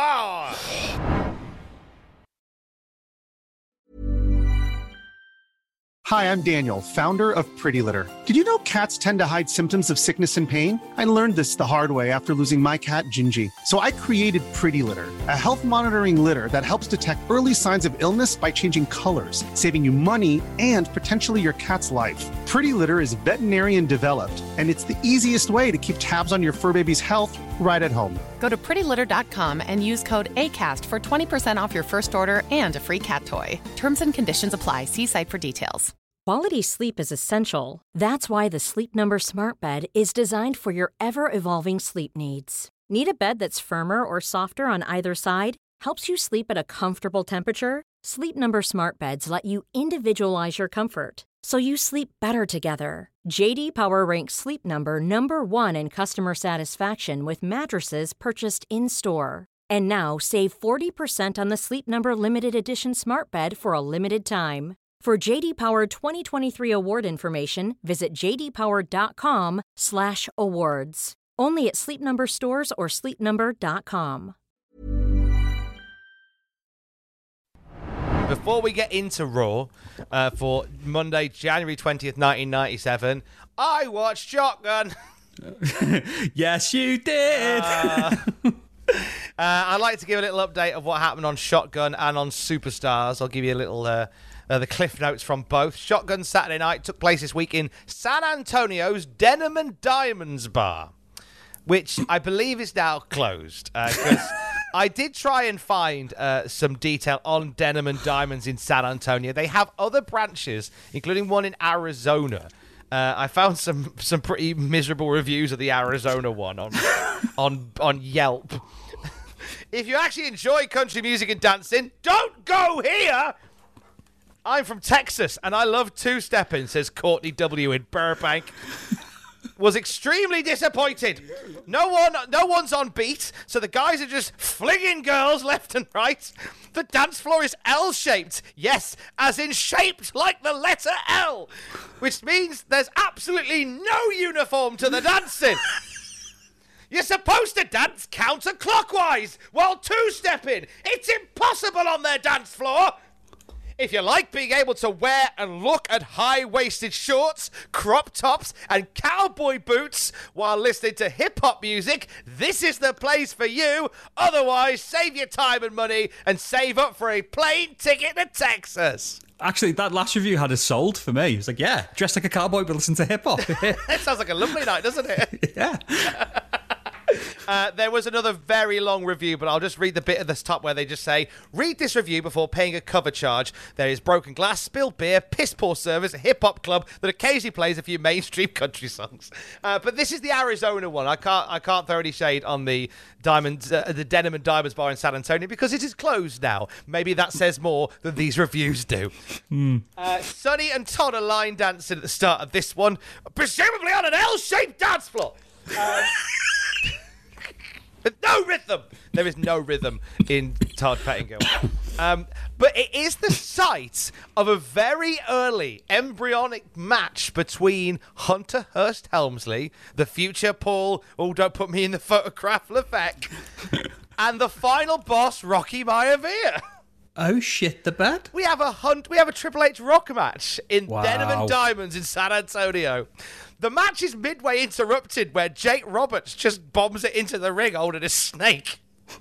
Hi, I'm Daniel, founder of Pretty Litter. Did you know cats tend to hide symptoms of sickness and pain? I learned this the hard way after losing my cat, Gingy. So I created Pretty Litter, a health monitoring litter that helps detect early signs of illness by changing colors, saving you money and potentially your cat's life. Pretty Litter is veterinarian developed, and it's the easiest way to keep tabs on your fur baby's health right at home. Go to pretty litter dot com and use code ACAST for twenty percent off your first order and a free cat toy. Terms and conditions apply. See site for details. Quality sleep is essential. That's why the Sleep Number Smart Bed is designed for your ever-evolving sleep needs. Need a bed that's firmer or softer on either side? Helps you sleep at a comfortable temperature? Sleep Number Smart Beds let you individualize your comfort, so you sleep better together. J D Power ranks Sleep Number number one in customer satisfaction with mattresses purchased in-store. And now save forty percent on the Sleep Number Limited Edition Smart Bed for a limited time. For J D Power twenty twenty-three award information, visit j d power dot com slash awards. Only at Sleep Number stores or sleep number dot com. Before we get into Raw uh, for Monday, January twentieth, nineteen ninety-seven, I watched Shotgun. Yes, you did. Uh, uh, I'd like to give a little update of what happened on Shotgun and on Superstars. I'll give you a little uh, uh, the cliff notes from both. Shotgun Saturday night took place this week in San Antonio's Denim and Diamonds bar, which I believe is now closed because uh, I did try and find uh, some detail on Denim and Diamonds in San Antonio. They have other branches, including one in Arizona. Uh, I found some some pretty miserable reviews of the Arizona one on on on Yelp. If you actually enjoy country music and dancing, don't go here. I'm from Texas and I love two-stepping, says Courtney W. in Burbank. Was extremely disappointed. No one, no one's on beat, so the guys are just flinging girls left and right. The dance floor is L-shaped. Yes, as in shaped like the letter L, which means there's absolutely no uniform to the dancing. You're supposed to dance counterclockwise while two-stepping. It's impossible on their dance floor. If you like being able to wear and look at high-waisted shorts, crop tops, and cowboy boots while listening to hip-hop music, this is the place for you. Otherwise, save your time and money and save up for a plane ticket to Texas. Actually, that last review had us sold for me. It was like, yeah, dressed like a cowboy but listen to hip-hop. That sounds like a lovely night, doesn't it? Yeah. Uh, there was another very long review, but I'll just read the bit at the top where they just say, read this review before paying a cover charge. There is broken glass, spilled beer, piss poor service, a hip-hop club that occasionally plays a few mainstream country songs. Uh, but this is the Arizona one. I can't I can't throw any shade on the diamonds, uh, the Denim and Diamonds bar in San Antonio because it is closed now. Maybe that says more than these reviews do. Mm. Uh, Sonny and Todd are line dancing at the start of this one, presumably on an L-shaped dance floor. Um, no rhythm. There is no rhythm in Todd Pettingill. Um, but it is the site of a very early embryonic match between Hunter Hearst Helmsley, the future Paul, oh, don't put me in the photograph, Levesque, and the final boss, Rocky Maivia. Oh shit, the bed. We have a hunt. We have a Triple H Rock match in Wow. Denim and Diamonds in San Antonio. The match is midway interrupted where Jake Roberts just bombs it into the ring holding a snake.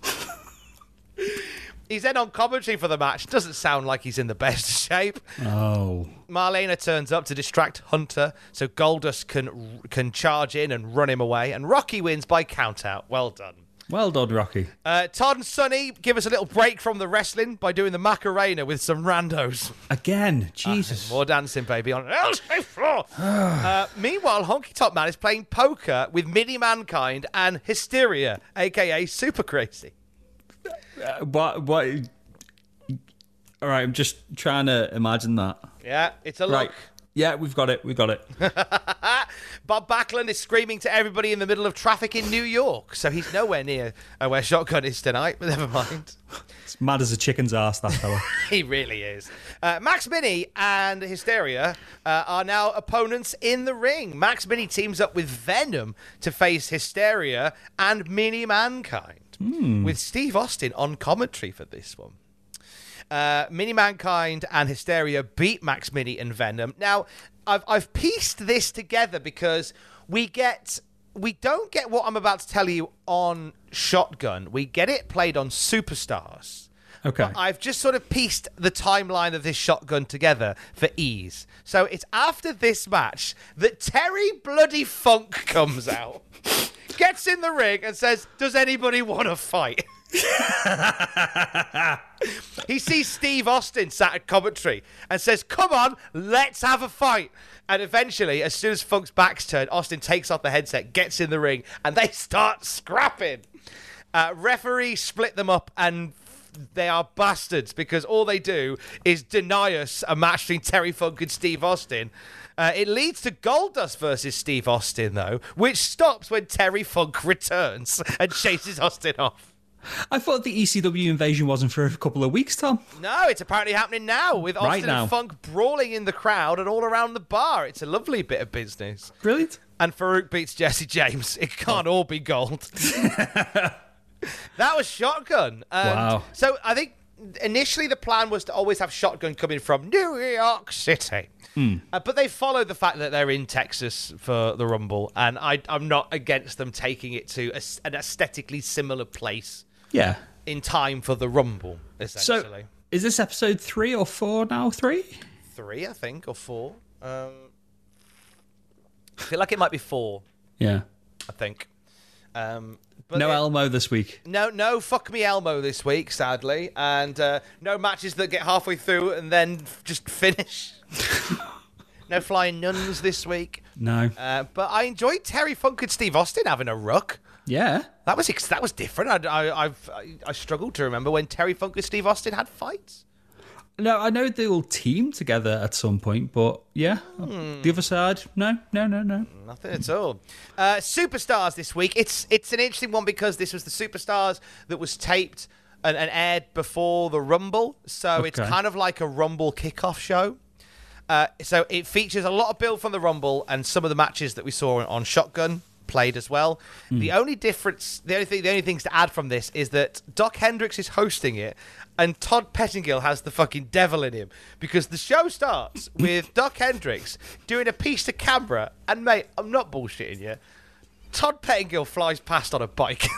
He's then on commentary for the match. Doesn't sound like he's in the best shape. Oh. Marlena turns up to distract Hunter so Goldust can can charge in and run him away. And Rocky wins by countout. Well done. Well done, Rocky. Uh, Todd and Sonny give us a little break from the wrestling by doing the Macarena with some randos. Again, Jesus. Uh, more dancing, baby, on an L C floor. uh, meanwhile, Honky Top Man is playing poker with Mini Mankind and Hysteria, a k a. Super Crazy. Uh, what? What? All right, I'm just trying to imagine that. Yeah, it's a Right. look. Yeah, we've got it. We've got it. Bob Backlund is screaming to everybody in the middle of traffic in New York, so he's nowhere near uh, where Shotgun is tonight, but never mind. It's mad as a chicken's arse, that fella. He really is. Uh, Max Mini and Hysteria uh, are now opponents in the ring. Max Mini teams up with Venom to face Hysteria and Mini Mankind, Hmm. with Steve Austin on commentary for this one. Uh, Mini Mankind and Hysteria beat Max Mini and Venom. Now, I've I've pieced this together because we get we don't get what I'm about to tell you on Shotgun. We get it played on Superstars. Okay. But I've just sort of pieced the timeline of this Shotgun together for ease. So it's after this match that Terry Bloody Funk comes out, gets in the ring and says, "Does anybody want to fight?" He sees Steve Austin sat at commentary and says, "Come on, let's have a fight." And eventually, as soon as Funk's back's turned, Austin takes off the headset, gets in the ring, and they start scrapping. Uh, referee split them up, and they are bastards because all they do is deny us a match between Terry Funk and Steve Austin. Uh, it leads to Goldust versus Steve Austin, though, which stops when Terry Funk returns and chases Austin off. I thought the E C W invasion wasn't for a couple of weeks, Tom. No, it's apparently happening now with Austin Right now. and Funk brawling in the crowd and all around the bar. It's a lovely bit of business. Brilliant. And Farouk beats Jesse James. It can't all be gold. That was Shotgun. Um, Wow. So I think initially the plan was to always have Shotgun coming from New York City. Mm. Uh, but they followed the fact that they're in Texas for the Rumble, and I, I'm not against them taking it to a, an aesthetically similar place. Yeah. In time for the Rumble, essentially. So, is this episode three or four now? Three? Three, I think, or four. Um, I feel like it might be four. Yeah. I think. Um, but no it, Elmo this week. No, no, fuck me Elmo this week, sadly. And uh, no matches that get halfway through and then f- just finish. No flying nuns this week. No. Uh, but I enjoyed Terry Funk and Steve Austin having a ruck. Yeah. That was ex- that was different. I, I, I've, I, I struggled to remember when Terry Funk and Steve Austin had fights. No, I know they all teamed together at some point, but yeah, Hmm. the other side, no, no, no, no. Nothing at all. Uh, Superstars this week. It's it's an interesting one because this was the Superstars that was taped and, and aired before the Rumble. So it's Okay. kind of like a Rumble kickoff show. Uh, so it features a lot of build from the Rumble and some of the matches that we saw on Shotgun played as well. The only difference, the only thing, the only things to add from this is that Doc Hendricks is hosting it, and Todd Pettingill has the fucking devil in him because the show starts with Doc Hendricks doing a piece to camera, and mate, I'm not bullshitting you. Todd Pettingill flies past on a bike,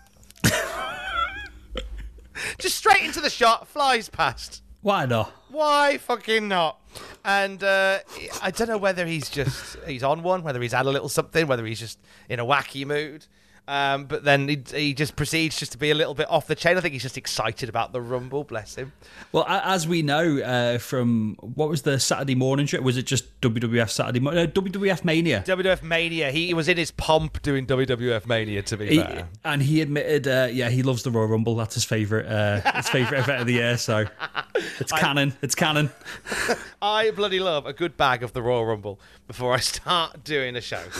just straight into the shot, flies past. Why not? Why fucking not? And uh, I don't know whether he's just he's on one, whether he's had a little something, whether he's just in a wacky mood. Um, but then he, he just proceeds just to be a little bit off the chain. I think he's just excited about the Rumble, bless him. Well, a- as we know uh, from, what was the Saturday morning show? Was it just W W F Saturday morning? No, W W F Mania. W W F Mania. He was in his pomp doing W W F Mania, to be He, fair. and he admitted, uh, yeah, he loves the Royal Rumble. That's his favourite uh, his favourite event of the year, so it's canon. It's canon. I bloody love a good bag of the Royal Rumble before I start doing a show.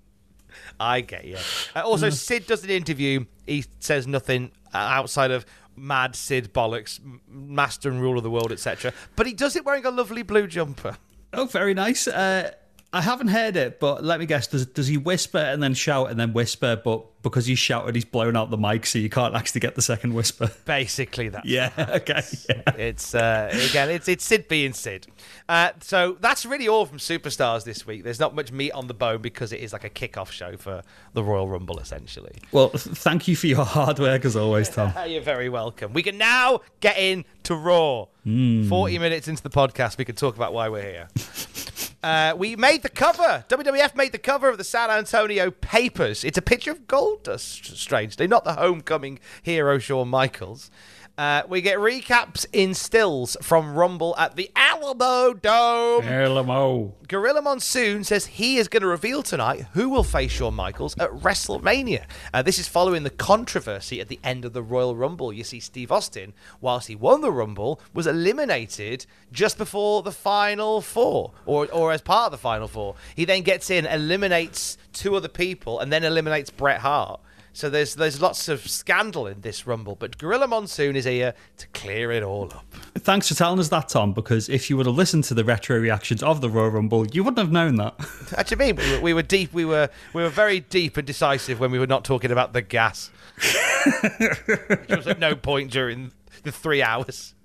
I get you. Uh, also, Sid does an interview. He says nothing uh, outside of, mad Sid bollocks, master and ruler of the world, et cetera. But he does it wearing a lovely blue jumper. Oh, very nice. Uh, I haven't heard it, but let me guess. Does does he whisper and then shout and then whisper? But because he's shouted, he's blown out the mic, so you can't actually get the second whisper. Basically, that. Yeah. Okay. Yeah. It's uh, again, it's it's Sid being Sid. Uh, so that's really all from Superstars this week. There's not much meat on the bone because it is like a kickoff show for the Royal Rumble, essentially. Well, th- thank you for your hard work as always, Tom. You're very welcome. We can now get into Raw. Mm. Forty minutes into the podcast, we can talk about why we're here. Uh, we made the cover. W W F made the cover of the San Antonio Papers. It's a picture of Goldust, strangely, not the homecoming hero Shawn Michaels. Uh, we get recaps in stills from Rumble at the Alamo Dome. Alamo. Gorilla Monsoon says he is going to reveal tonight who will face Shawn Michaels at WrestleMania. Uh, this is following the controversy at the end of the Royal Rumble. You see, Steve Austin, whilst he won the Rumble, was eliminated just before the Final Four, or, or as part of the Final Four. He then gets in, eliminates two other people, and then eliminates Bret Hart. So there's there's lots of scandal in this Rumble, but Gorilla Monsoon is here to clear it all up. Thanks for telling us that, Tom, because if you would have listened to the retro reactions of the Royal Rumble, you wouldn't have known that. Actually, we were, we were deep. We were we were very deep and decisive when we were not talking about the gas, which was at no point during the three hours.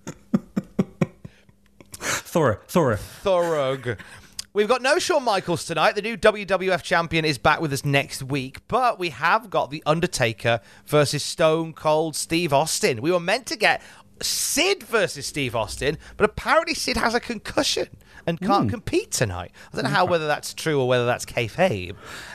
Thorough, thorough, thorough. We've got no Shawn Michaels tonight. The new W W F champion is back with us next week, but we have got The Undertaker versus Stone Cold Steve Austin. We were meant to get Sid versus Steve Austin, but apparently Sid has a concussion and can't mm. compete tonight. I don't know how whether that's true or whether that's kayfabe.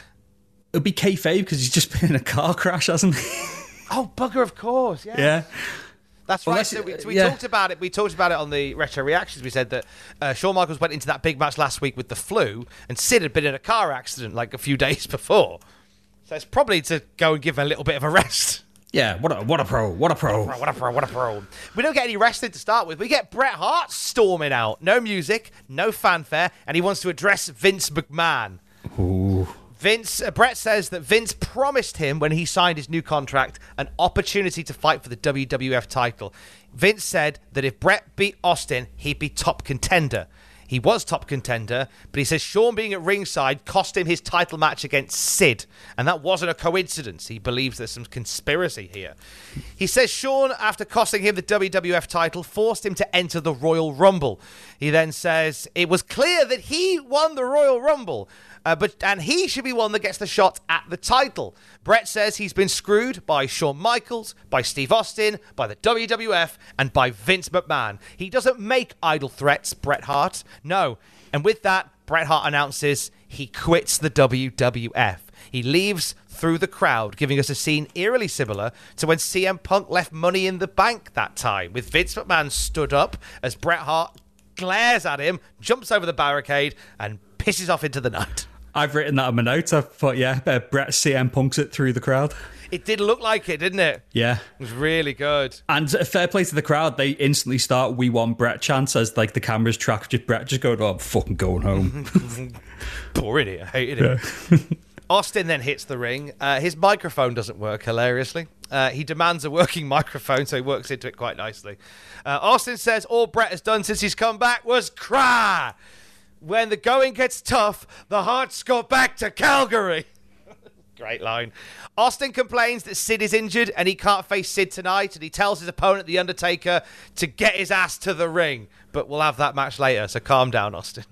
It'll be kayfabe because he's just been in a car crash, hasn't he? Oh, bugger, of course, yeah. Yeah. That's right. So we, we yeah. talked about it. We talked about it on the Retro Reactions. We said that uh, Shawn Michaels went into that big match last week with the flu, and Sid had been in a car accident like a few days before. So it's probably to go and give him a little bit of a rest. Yeah, what a what a pro, what a pro, what a pro, what a pro. What a pro. We don't get any wrestling to start with. We get Bret Hart storming out. No music, no fanfare, and he wants to address Vince McMahon. Ooh. Vince, uh, Bret says that Vince promised him when he signed his new contract an opportunity to fight for the W W F title. Vince said that if Bret beat Austin, he'd be top contender. He was top contender, but he says Shawn being at ringside cost him his title match against Sid, and that wasn't a coincidence. He believes there's some conspiracy here. He says Shawn, after costing him the W W F title, forced him to enter the Royal Rumble. He then says it was clear that he won the Royal Rumble, Uh, but and he should be one that gets the shot at the title. Bret says he's been screwed by Shawn Michaels, by Steve Austin, by the W W F, and by Vince McMahon. He doesn't make idle threats, Bret Hart. No. And with that, Bret Hart announces he quits the W W F. He leaves through the crowd, giving us a scene eerily similar to when C M Punk left Money in the Bank that time, with Vince McMahon stood up as Bret Hart glares at him, jumps over the barricade, and pisses off into the night. I've written that on my notes. I thought, yeah, uh, Bret C M Punks it through the crowd. It did look like it, didn't it? Yeah. It was really good. And a fair play to the crowd, they instantly start "We Want Bret" chants as like the cameras track just Bret just going, oh, I'm fucking going home. Poor idiot. I hated it. Yeah. Austin then hits the ring. Uh, his microphone doesn't work, hilariously. Uh, he demands a working microphone, so he works into it quite nicely. Uh, Austin says all Bret has done since he's come back was cry. When the going gets tough, the Hearts go back to Calgary. Great line. Austin complains that Sid is injured and he can't face Sid tonight, and he tells his opponent, The Undertaker, to get his ass to the ring. But we'll have that match later, so calm down, Austin.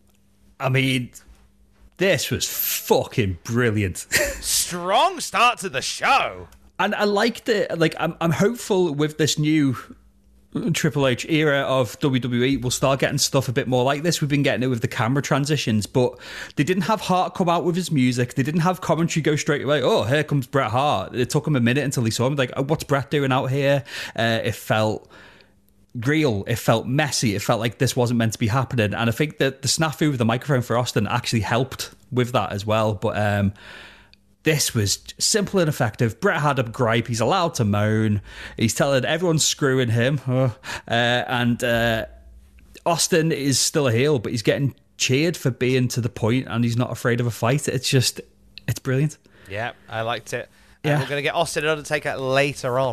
I mean, this was fucking brilliant. Strong start to the show. And I liked it. Like, I'm, I'm hopeful with this new Triple H era of W W E, we'll start getting stuff a bit more like this. We've been getting it with the camera transitions, but they didn't have Hart come out with his music. They didn't have commentary go straight away, oh, here comes Bret Hart. It took him a minute until he saw him. Like, oh, what's Bret doing out here? Uh, it felt real. It felt messy. It felt like this wasn't meant to be happening. And I think that the snafu with the microphone for Austin actually helped with that as well. But um this was simple and effective. Bret had a gripe. He's allowed to moan. He's telling everyone screwing him. Uh, and uh, Austin is still a heel, but he's getting cheered for being to the point, and he's not afraid of a fight. It's just, it's brilliant. Yeah, I liked it. Yeah. And we're going to get Austin and Undertaker later on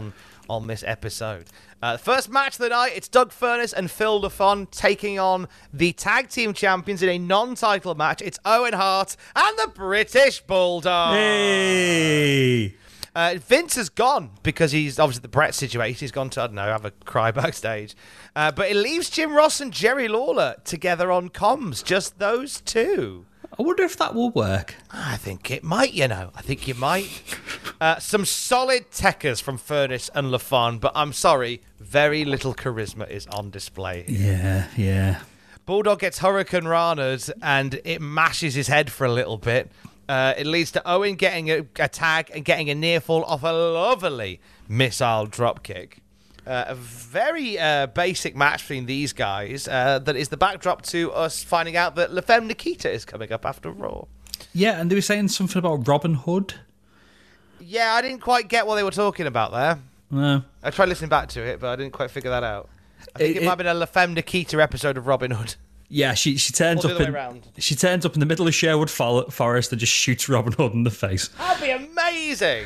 on this episode. Uh, first match of the night, it's Doug Furnas and Phil LaFon taking on the tag team champions in a non-title match. It's Owen Hart and the British Bulldog. Hey! Uh, Vince has gone because he's obviously the Brett situation. He's gone to, I don't know, have a cry backstage. Uh, but it leaves Jim Ross and Jerry Lawler together on comms. Just those two. I wonder if that will work. I think it might, you know. I think you might. Uh, some solid techers from Furnas and LaFon, but I'm sorry, very little charisma is on display here. Yeah, yeah. Bulldog gets Hurricane Rana'd and it mashes his head for a little bit. Uh, it leads to Owen getting a, a tag and getting a near fall off a lovely missile dropkick. Uh, a very uh, basic match between these guys uh, that is the backdrop to us finding out that La Femme Nikita is coming up after Raw. Yeah, and they were saying something about Robin Hood. Yeah, I didn't quite get what they were talking about there. No. I tried listening back to it, but I didn't quite figure that out. I think it, it might have been a La Femme Nikita episode of Robin Hood. Yeah, she she turns Or up the in other way around. she turns up in the middle of Sherwood Fo- Forest and just shoots Robin Hood in the face. That'd be amazing.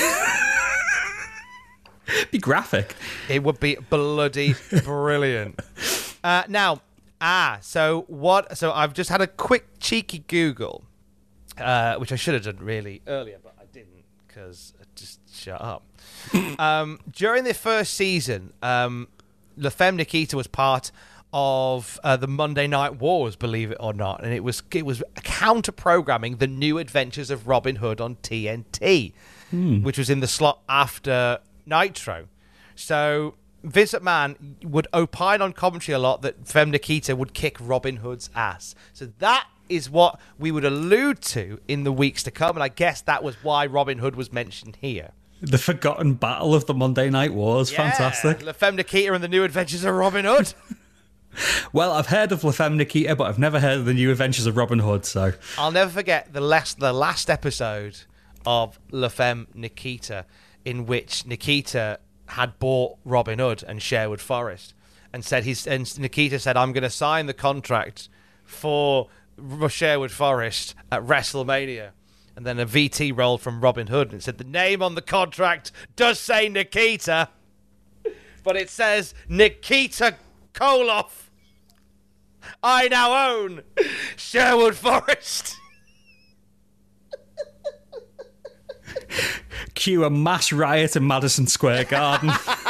It'd be graphic. It would be bloody brilliant. Uh, now, ah, so what? So I've just had a quick cheeky Google, uh, which I should have done really earlier, but I didn't because I just shut up. um, during the first season, um, La Femme Nikita was part of uh, the Monday Night Wars, believe it or not, and it was it was counter programming the New Adventures of Robin Hood on T N T, hmm. which was in the slot after Nitro. So Vince McMahon would opine on commentary a lot that Femme Nikita would kick Robin Hood's ass. So that is what we would allude to in the weeks to come, and I guess that was why Robin Hood was mentioned here. The forgotten battle of the Monday Night Wars. Yeah, fantastic. La Femme Nikita and the New Adventures of Robin Hood. Well, I've heard of La Femme Nikita, but I've never heard of the New Adventures of Robin Hood, so... I'll never forget the last, the last episode of La Femme Nikita, in which Nikita had bought Robin Hood and Sherwood Forest, and said he's and Nikita said, "I'm going to sign the contract for Sherwood Forest at WrestleMania." And then a V T rolled from Robin Hood and said, "The name on the contract does say Nikita, but it says Nikita Koloff. I now own Sherwood Forest." Cue a mass riot in Madison Square Garden.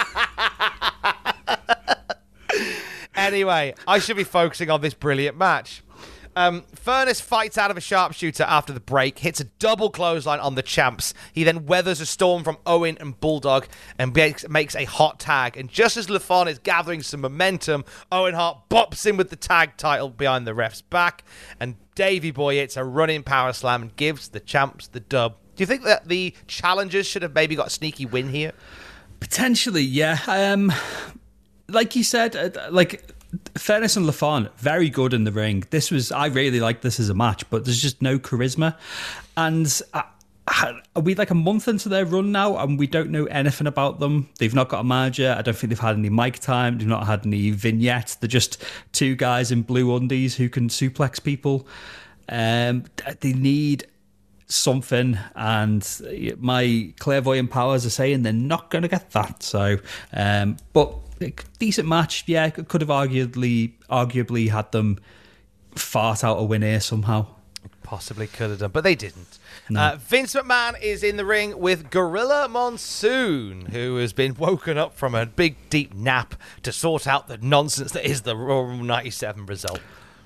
Anyway, I should be focusing on this brilliant match. Um, Furnas fights out of a sharpshooter after the break, hits a double clothesline on the champs. He then weathers a storm from Owen and Bulldog and makes, makes a hot tag. And just as LaFon is gathering some momentum, Owen Hart bops in with the tag title behind the ref's back. And Davey Boy hits a running power slam and gives the champs the dub. Do you think that the challengers should have maybe got a sneaky win here? Potentially, yeah. Um, like you said, uh, like... Furnas and LaFon, very good in the ring. This was, I really like this as a match, but there's just no charisma. And uh, are we like a month into their run now and we don't know anything about them? They've not got a manager. I don't think they've had any mic time. They've not had any vignettes. They're just two guys in blue undies who can suplex people. Um, they need something, and my clairvoyant powers are saying they're not going to get that. So, um, but decent match, yeah. Could have arguably, arguably had them fart out a win here somehow. Possibly could have done, but they didn't. No. Uh, Vince McMahon is in the ring with Gorilla Monsoon, who has been woken up from a big, deep nap to sort out the nonsense that is the Raw ninety-seven result.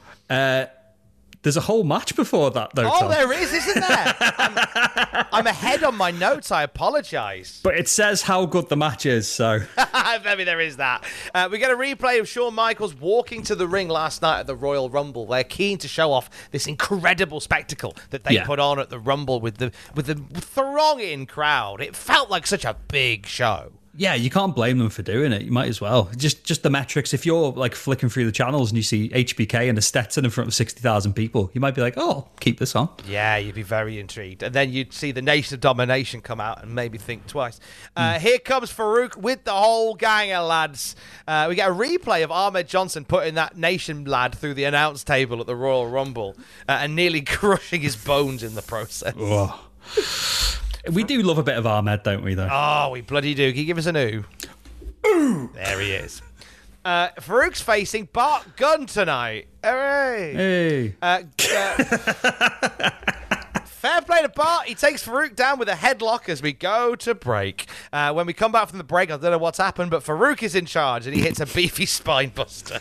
Uh, There's a whole match before that, though. Oh, Tom. there is, isn't there? I'm, I'm ahead on my notes. I apologise. But it says how good the match is, so... Maybe there is that. Uh, we get a replay of Shawn Michaels walking to the ring last night at the Royal Rumble. They're keen to show off this incredible spectacle that they Yeah. put on at the Rumble with the with the thronging crowd. It felt like such a big show. Yeah, you can't blame them for doing it. You might as well. Just just the metrics. If you're like flicking through the channels and you see H B K and a Stetson in front of sixty thousand people, you might be like, oh, I'll keep this on. Yeah, you'd be very intrigued. And then you'd see the Nation of Domination come out and maybe think twice. Uh, mm. Here comes Farouk with the whole gang of lads. Uh, we get a replay of Ahmed Johnson putting that Nation lad through the announce table at the Royal Rumble uh, and nearly crushing his bones in the process. Oh. We do love a bit of Ahmed, don't we, though? Oh, we bloody do. Can you give us an ooh? Ooh! There he is. Uh, Farouk's facing Bart Gunn tonight. Hooray! Hey. Uh, uh, fair play to Bart. He takes Farouk down with a headlock as we go to break. Uh, when we come back from the break, I don't know what's happened, but Farouk is in charge and he hits a beefy spine buster.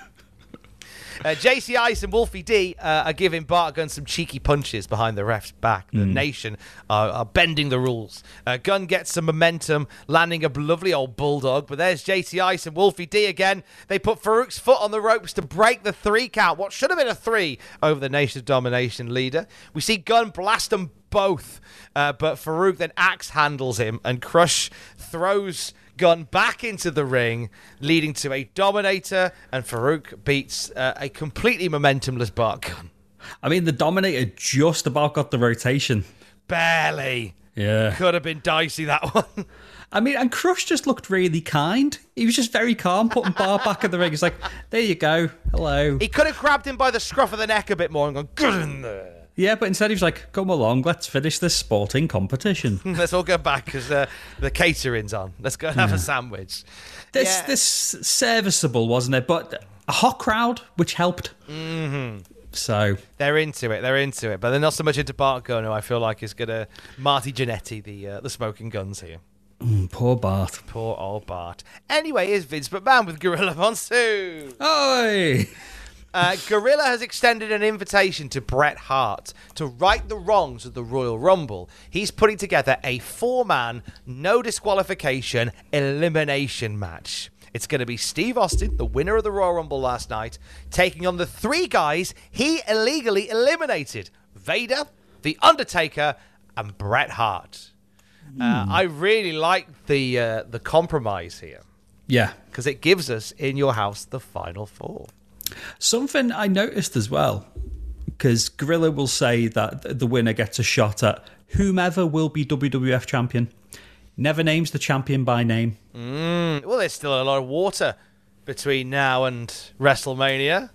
Uh, J C Ice and Wolfie D uh, are giving Bart Gunn some cheeky punches behind the ref's back. The mm. Nation are, are bending the rules. Uh, Gunn gets some momentum, landing a lovely old bulldog. But there's J C Ice and Wolfie D again. They put Farouk's foot on the ropes to break the three count. What should have been a three over the Nation's domination leader. We see Gunn blast them both. Uh, but Farouk then axe handles him and Crush throws Gunn back into the ring, leading to a Dominator, and Farouk beats uh, a completely momentumless Bart Gunn. I mean, the Dominator just about got the rotation. Barely. Yeah. Could have been dicey, that one. I mean, and Crush just looked really kind. He was just very calm, putting Bart back in the ring. He's like, there you go. Hello. He could have grabbed him by the scruff of the neck a bit more and gone, good in there. Yeah, but instead he was like, come along, let's finish this sporting competition. Let's all go back because uh, the catering's on. Let's go and have yeah. a sandwich. This yeah. this serviceable, wasn't it? But a hot crowd, which helped. Mm-hmm. So they're into it. They're into it. But they're not so much into Bart Gunn, who I feel like is going to Marty Jannetty, the, uh, the smoking guns here. Mm, poor Bart. Poor old Bart. Anyway, here's Vince McMahon with Gorilla Monsoon. Oi! Uh, Gorilla has extended an invitation to Bret Hart to right the wrongs of the Royal Rumble. He's putting together a four-man, no disqualification, elimination match. It's going to be Steve Austin, the winner of the Royal Rumble last night, taking on the three guys he illegally eliminated. Vader, The Undertaker, and Bret Hart. Mm. Uh, I really like the uh, the compromise here. Yeah. Because it gives us, in your house, the final four. Something I noticed as well, because Gorilla will say that the winner gets a shot at whomever will be W W F champion. Never names the champion by name. Mm, well, there's still a lot of water between now and WrestleMania.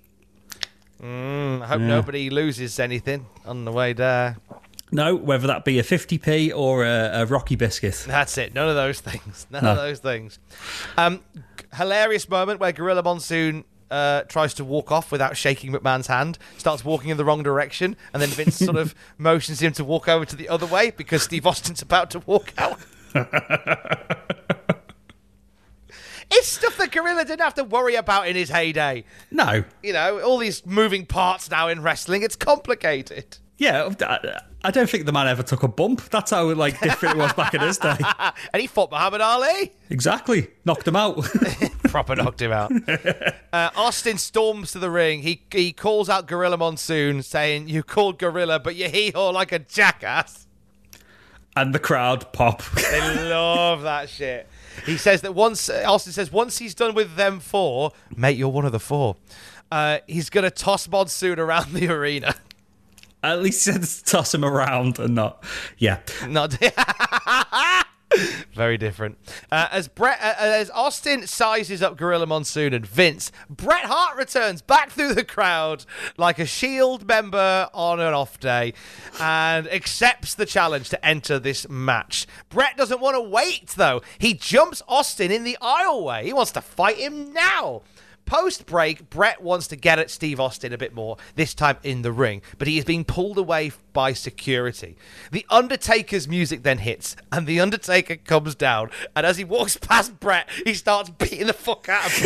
Mm, I hope yeah. nobody loses anything on the way there. No, whether that be a fifty p or a, a Rocky biscuit. That's it. None of those things. None no. of those things. Um, hilarious moment where Gorilla Monsoon Uh, tries to walk off without shaking McMahon's hand, starts walking in the wrong direction, and then Vince sort of motions him to walk over to the other way because Steve Austin's about to walk out. It's stuff that Gorilla didn't have to worry about in his heyday. No. You know, all these moving parts now in wrestling, it's complicated. Yeah, I don't think the man ever took a bump. That's how like different it was back in his day. And he fought Muhammad Ali. Exactly. Knocked him out. Proper knocked him out. Uh, Austin storms to the ring. He he calls out Gorilla Monsoon, saying, "You called Gorilla, but you hee-haw like a jackass." And the crowd pop. They love that shit. He says that once, Austin says, once he's done with them four, mate, you're one of the four, uh, he's going to toss Monsoon around the arena. At least just toss him around and not, yeah. Not very different. Uh, as Bret, uh, as Austin sizes up Gorilla Monsoon and Vince, Bret Hart returns back through the crowd like a Shield member on an off day and accepts the challenge to enter this match. Bret doesn't want to wait, though. He jumps Austin in the aisleway. He wants to fight him now. Post-break, Bret wants to get at Steve Austin a bit more, this time in the ring, but he is being pulled away by security. The Undertaker's music then hits, and The Undertaker comes down, and as he walks past Bret, he starts beating the fuck out of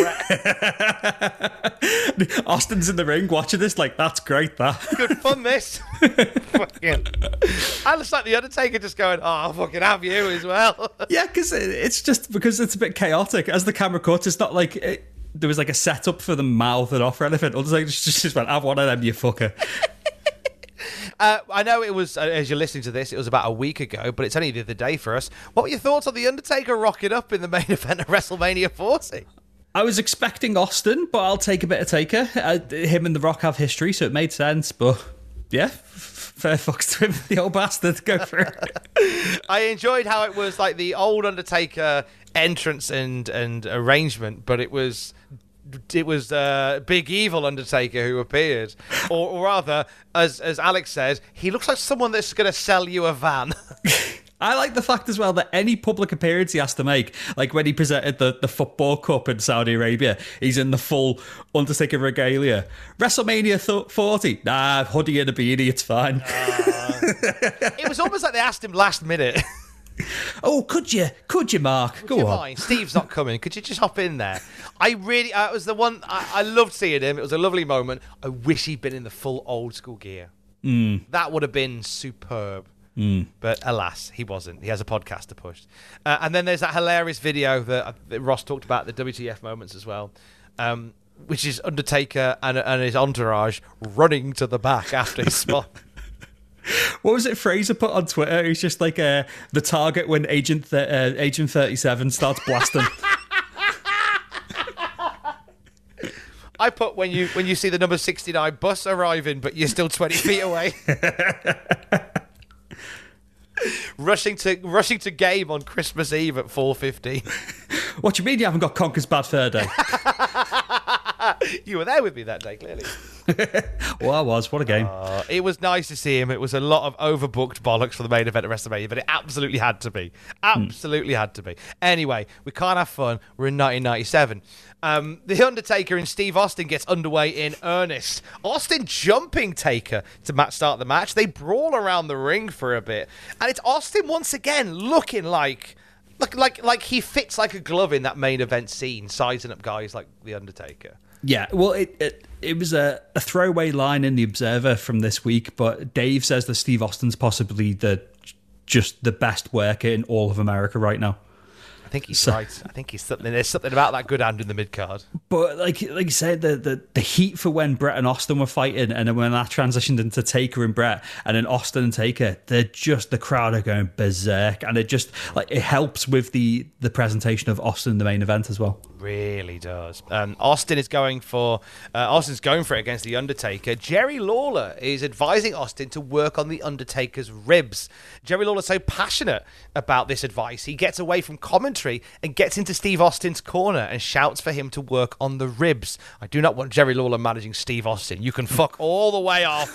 Bret. Austin's in the ring watching this like, that's great, that. Good fun, this. Fucking. I just like The Undertaker just going, oh, I'll fucking have you as well. Yeah, because it's just, because it's a bit chaotic. As the camera cuts, it's not like... It, there was like a setup for them mouthing off or anything. Or just, just, just went, have one of them, you fucker. uh, I know it was, uh, as you're listening to this, it was about a week ago, but it's only the other day for us. What were your thoughts on The Undertaker rocking up in the main event of WrestleMania forty? I was expecting Austin, but I'll take a bit of Taker. Uh, him and The Rock have history, so it made sense, but yeah, fair fucks to him, the old bastard. Go for it. I enjoyed how it was like the old Undertaker entrance and, and arrangement, but it was... It was uh, Big Evil Undertaker who appeared. Or, or rather, as as Alex says, he looks like someone that's going to sell you a van. I like the fact as well that any public appearance he has to make, like when he presented the, the football cup in Saudi Arabia, he's in the full Undertaker regalia. WrestleMania th- forty, nah, hoodie and a beanie, it's fine. Uh, it was almost like they asked him last minute. Oh, could you? Could you, Mark? Would Go you on. mind? Steve's not coming. Could you just hop in there? I really, uh, it was the one, I, I loved seeing him. It was a lovely moment. I wish he'd been in the full old school gear. Mm. That would have been superb. Mm. But alas, he wasn't. He has a podcast to push. Uh, and then there's that hilarious video that, uh, that Ross talked about, the W T F moments as well, um, which is Undertaker and, and his entourage running to the back after his spot. What was it Fraser put on Twitter? He's just like uh, the target when Agent th- uh, Agent thirty-seven starts blasting. I put when you when you see the number sixty-nine bus arriving, but you're still twenty feet away. rushing to rushing to game on Christmas Eve at four fifty. What do you mean you haven't got Conker's Bad Fur Day? You were there with me that day, clearly. Well, I was. What a game. Uh, it was nice to see him. It was a lot of overbooked bollocks for the main event of WrestleMania, but it absolutely had to be. Absolutely mm. had to be. Anyway, we can't have fun. We're in nineteen ninety-seven. Um, the Undertaker and Steve Austin gets underway in earnest. Austin jumping Taker to match start the match. They brawl around the ring for a bit. And it's Austin once again looking like... Look, like like he fits like a glove in that main event scene, sizing up guys like The Undertaker. Yeah, well, it it, it was a, a throwaway line in The Observer from this week, but Dave says that Steve Austin's possibly the just the best worker in all of America right now. I think he's So- right. I think he's something. There's something about that good hand in the mid card. But like like you said, the, the the heat for when Brett and Austin were fighting, and then when that transitioned into Taker and Brett, and then Austin and Taker, they're just the crowd are going berserk, and it just like it helps with the the presentation of Austin in the main event as well. Really does. Um, Austin is going for uh, Austin's going for it against the Undertaker. Jerry Lawler is advising Austin to work on the Undertaker's ribs. Jerry Lawler's so passionate about this advice, he gets away from commentary and gets into Steve Austin's corner and shouts for him to work on the ribs. I do not want Jerry Lawler managing Steve Austin. You can fuck all the way off.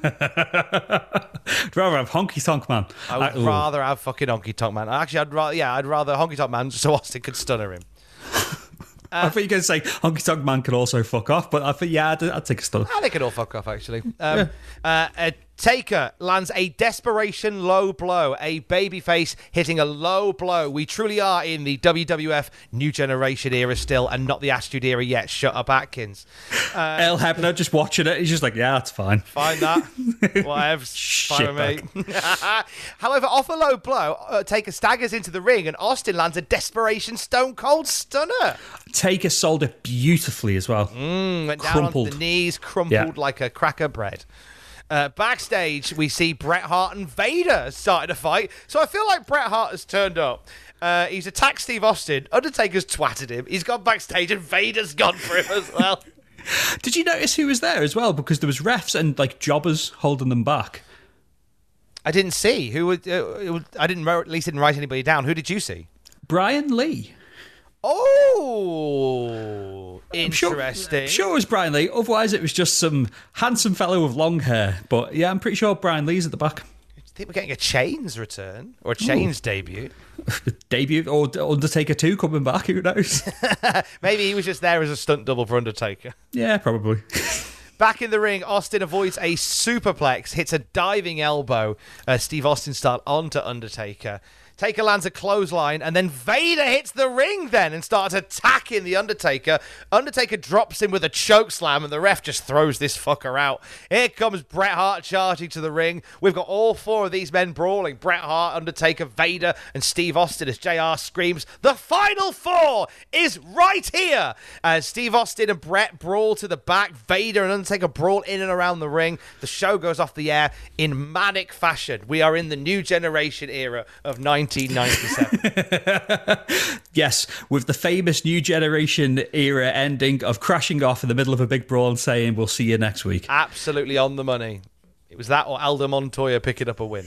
I'd rather have Honky Tonk Man. I would I- ooh. rather have fucking Honky Tonk Man. Actually, I'd rather yeah, I'd rather Honky Tonk Man so Austin could stunner him. I thought you were going to say Honky Tonk Man could also fuck off, but I think, yeah, I'd, I'd take a stun. I think it all fuck off, actually. Um, uh, uh, Taker lands a desperation low blow, a babyface hitting a low blow. We truly are in the W W F New Generation era still, and not the Attitude era yet. Shut up, Atkins. Uh, El Hebner just watching it, he's just like, yeah, that's fine. Fine that. Whatever. Fine with me. However, off a low blow, uh, Taker staggers into the ring, and Austin lands a desperation Stone Cold Stunner. Taker sold it beautifully as well. Mm, went down Crumpled. onto the knees, crumpled Yeah. like a cracker bread. Uh, backstage, we see Bret Hart and Vader starting to fight. So I feel like Bret Hart has turned up. Uh, he's attacked Steve Austin. Undertaker's twatted him. He's gone backstage, and Vader's gone for him as well. Did you notice who was there as well? Because there was refs and like jobbers holding them back. I didn't see who. Would, uh, it was, I didn't. At least didn't write anybody down. Who did you see? Brian Lee. Oh, I'm sure- interesting. I'm sure it was Brian Lee. Otherwise, it was just some handsome fellow with long hair. But yeah, I'm pretty sure Brian Lee's at the back. I think we're getting a Chains return or a Chains debut. Debut or Undertaker two coming back. Who knows? Maybe he was just there as a stunt double for Undertaker. Yeah, probably. Back in the ring, Austin avoids a superplex, hits a diving elbow, uh, Steve Austin style onto Undertaker. Taker lands a clothesline, and then Vader hits the ring then and starts attacking the Undertaker. Undertaker drops him with a choke slam, and the ref just throws this fucker out. Here comes Bret Hart charging to the ring. We've got all four of these men brawling. Bret Hart, Undertaker, Vader, and Steve Austin as J R screams, "The final four is right here!" As Steve Austin and Bret brawl to the back, Vader and Undertaker brawl in and around the ring. The show goes off the air in manic fashion. We are in the New Generation era of nineteen ninety-seven. Yes, with the famous New Generation era ending of crashing off in the middle of a big brawl and saying, "We'll see you next week." Absolutely on the money. It was that or Aldo Montoya picking up a win.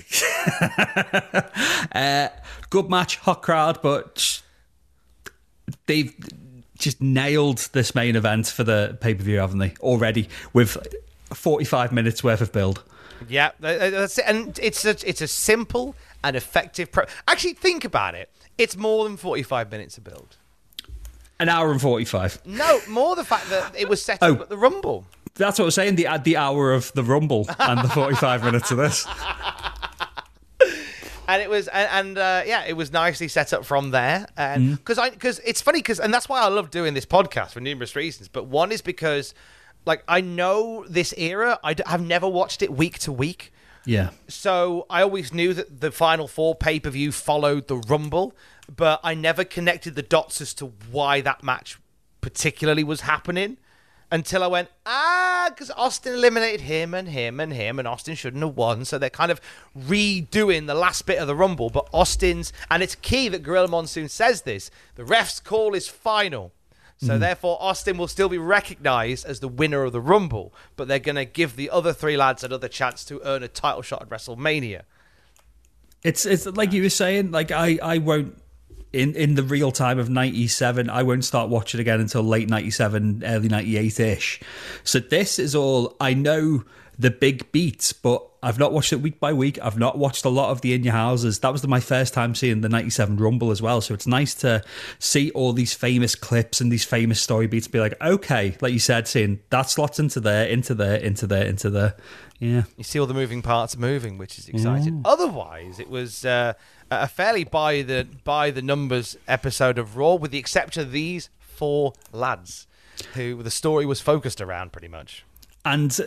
uh, good match, hot crowd, but they've just nailed this main event for the pay-per-view, haven't they? Already with forty-five minutes worth of build. Yeah, that's it. And it's a, it's a simple an effective... Pro- Actually, think about it. It's more than forty-five minutes to build. An hour and forty-five. No, more the fact that it was set Oh. up at the Rumble. That's what I was saying, the, the hour of the Rumble and the forty-five minutes of this. And it was, and, and uh, yeah, it was nicely set up from there. And because I, because it's funny, because and that's why I love doing this podcast for numerous reasons. But one is because, like, I know this era. I d- I've never watched it week to week. Yeah. So I always knew that the Final Four pay-per-view followed the Rumble, but I never connected the dots as to why that match particularly was happening until I went, ah, because Austin eliminated him and him and him, and Austin shouldn't have won. So they're kind of redoing the last bit of the Rumble, but Austin's, and it's key that Gorilla Monsoon says this, the ref's call is final. So mm. therefore, Austin will still be recognized as the winner of the Rumble, but they're going to give the other three lads another chance to earn a title shot at WrestleMania. It's it's like you were saying, like I, I won't, in, in the real time of ninety-seven, I won't start watching again until late ninety-seven, early ninety-eight-ish. So this is all, I know the big beats, but I've not watched it week by week. I've not watched a lot of the In Your Houses. That was the, my first time seeing the ninety-seven Rumble as well. So it's nice to see all these famous clips and these famous story beats, be like, okay, like you said, seeing that slots into there, into there, into there, into there. Yeah. You see all the moving parts moving, which is exciting. Yeah. Otherwise, it was uh, a fairly by the by the numbers episode of Raw, with the exception of these four lads, who the story was focused around pretty much. And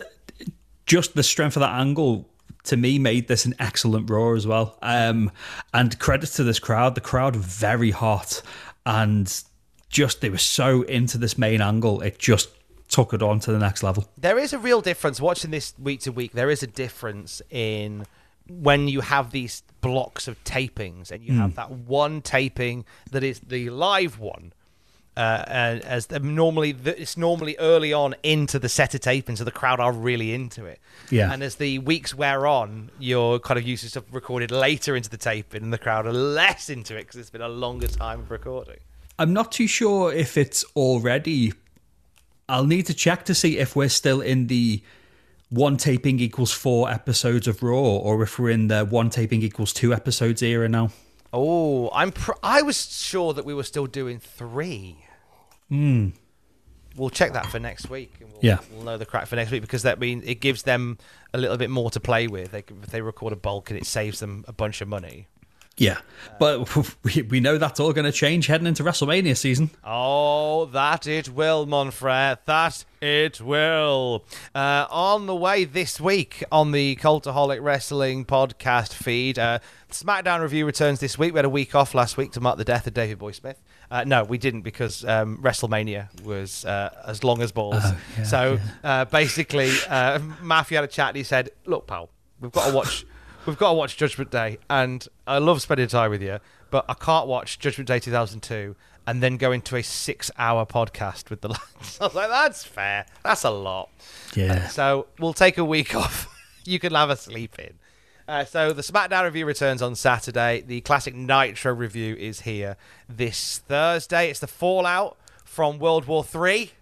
just the strength of that angle, to me, made this an excellent Raw as well. Um, and credit to this crowd. The crowd were very hot, and just they were so into this main angle. It just took it on to the next level. There is a real difference watching this week to week. There is a difference in when you have these blocks of tapings and you mm. have that one taping that is the live one. Uh, and as the, normally, it's normally early on into the set of taping, so the crowd are really into it. Yeah. And as the weeks wear on, you're kind of used to stuff recorded later into the taping, and the crowd are less into it because it's been a longer time of recording. I'm not too sure if it's already. I'll need to check to see if we're still in the one taping equals four episodes of Raw, or if we're in the one taping equals two episodes era now. Oh, I'm. Pr- I was sure that we were still doing three. Hmm. We'll check that for next week. And we'll, yeah, we'll know the crack for next week, because that means it gives them a little bit more to play with. They, if they record a bulk, and it saves them a bunch of money. Yeah, but we we know that's all going to change heading into WrestleMania season. Oh, that it will, Monfrey. That it will. Uh, on the way this week on the Cultaholic Wrestling podcast feed, uh, SmackDown review returns this week. We had a week off last week to mark the death of Davey Boy Smith. Uh, no, we didn't, because um, WrestleMania was uh, as long as balls. Oh, yeah, so yeah. Uh, basically, uh, Matthew had a chat and he said, "Look, pal, we've got to watch." We've got to watch Judgment Day, and I love spending time with you, but I can't watch Judgment Day two thousand two and then go into a six-hour podcast with the lads. I was like, that's fair. That's a lot. Yeah. Uh, so we'll take a week off. You can have a sleep in. Uh, so the SmackDown review returns on Saturday. The classic Nitro review is here this Thursday. It's the fallout from World War Three.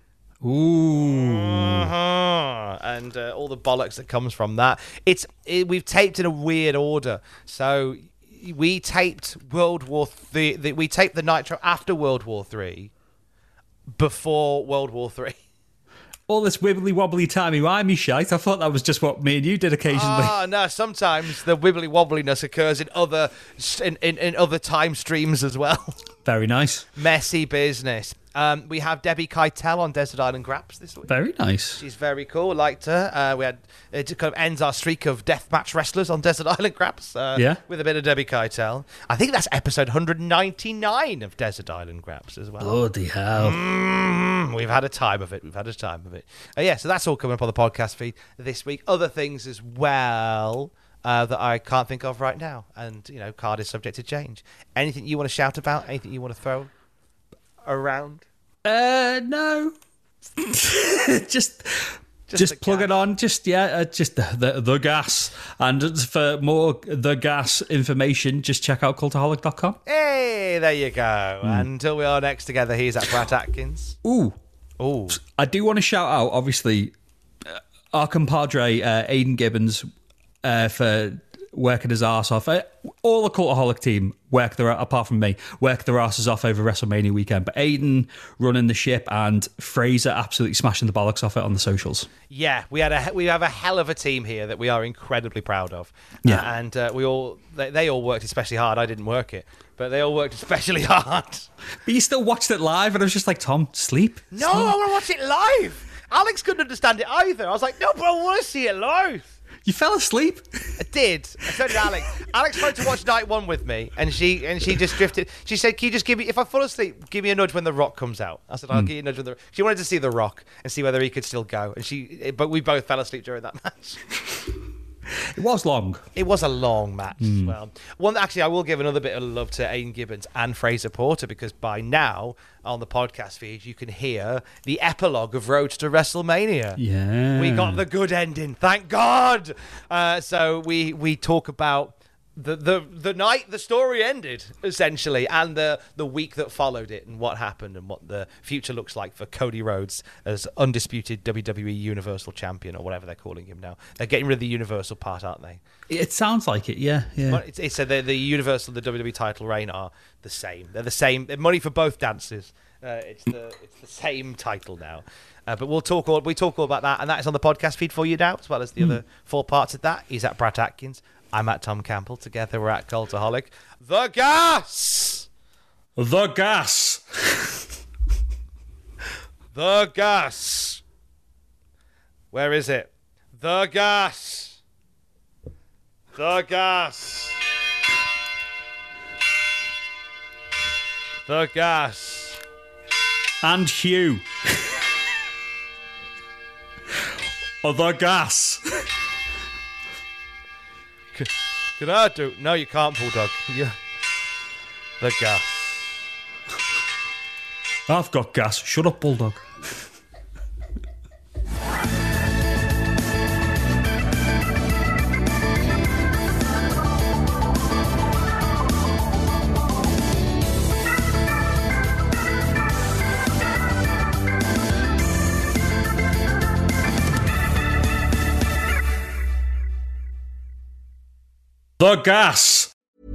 Ooh. Uh-huh. And uh, all the bollocks that comes from that. It's it, we've taped in a weird order. So we taped World War Three. The, we taped the Nitro after World War Three, before World War Three. All this wibbly wobbly timey wimey shite. I thought that was just what me and you did occasionally. Oh no! Sometimes the wibbly wobbliness occurs in other in, in, in other time streams as well. Very nice. Messy business. Um, we have Debbie Keitel on Desert Island Graps this week. Very nice. She's very cool. Liked her. Uh, we had it kind of ends our streak of deathmatch wrestlers on Desert Island Graps. Uh, yeah. With a bit of Debbie Keitel. I think that's episode one ninety-nine of Desert Island Graps as well. Bloody hell. Mm, we've had a time of it. We've had a time of it. Uh, yeah. So that's all coming up on the podcast feed this week. Other things as well. Uh, that I can't think of right now, and you know, card is subject to change. Anything you want to shout about? Anything you want to throw around? Uh, no. just, just, just plug gas. It on. Just yeah, uh, just the, the the gas. And for more the gas information, just check out cultaholic dot com. Hey, there you go. Mm. Until we are next together, here's at Brad Atkins. Ooh, ooh. I do want to shout out, obviously, uh, our compadre uh, Aidan Gibbons. Uh, for working his arse off. Uh, all the Cultaholic team work their, apart from me, work their asses off over WrestleMania weekend. But Aiden running the ship and Fraser absolutely smashing the bollocks off it on the socials. Yeah, we had a we have a hell of a team here that we are incredibly proud of. Yeah, uh, and uh, we all they, they all worked especially hard. I didn't work it, but they all worked especially hard. But you still watched it live, and I was just like, Tom, sleep. No, sleep. I want to watch it live. Alex couldn't understand it either. I was like, no, but I want to see it live. You fell asleep? I did. So did Alex. Alex tried to watch night one with me, and she and she just drifted. She said, "Can you just give me, if I fall asleep, give me a nudge when The Rock comes out?" I said, "I'll mm. give you a nudge when the." She wanted to see The Rock and see whether he could still go, and she. But we both fell asleep during that match. It was long. It was a long match mm. as well. One actually, I will give another bit of love to Aiden Gibbons and Fraser Porter, because by now on the podcast feed you can hear the epilogue of Road to WrestleMania. Yeah, we got the good ending, thank God. Uh, so we we talk about the the the night the story ended, essentially, and the the week that followed it, and what happened, and what the future looks like for Cody Rhodes as undisputed W W E Universal Champion, or whatever they're calling him now. They're getting rid of the Universal part, aren't they? It sounds like it, yeah. yeah. It's, it's, so the, the Universal and the W W E title reign are the same. They're the same. They're money for both dances. Uh, it's the it's the same title now. Uh, but we'll talk all we talk all about that, and that is on the podcast feed for you now, as well as the mm. other four parts of that. He's at Brad Atkins. I'm at Tom Campbell. Together we're at Cultaholic. The gas! The gas! The gas! Where is it? The gas! The gas! The gas! And Hugh. The gas! Can I do? No, you can't, Bulldog. You... The gas. I've got gas. Shut up, Bulldog. The gas.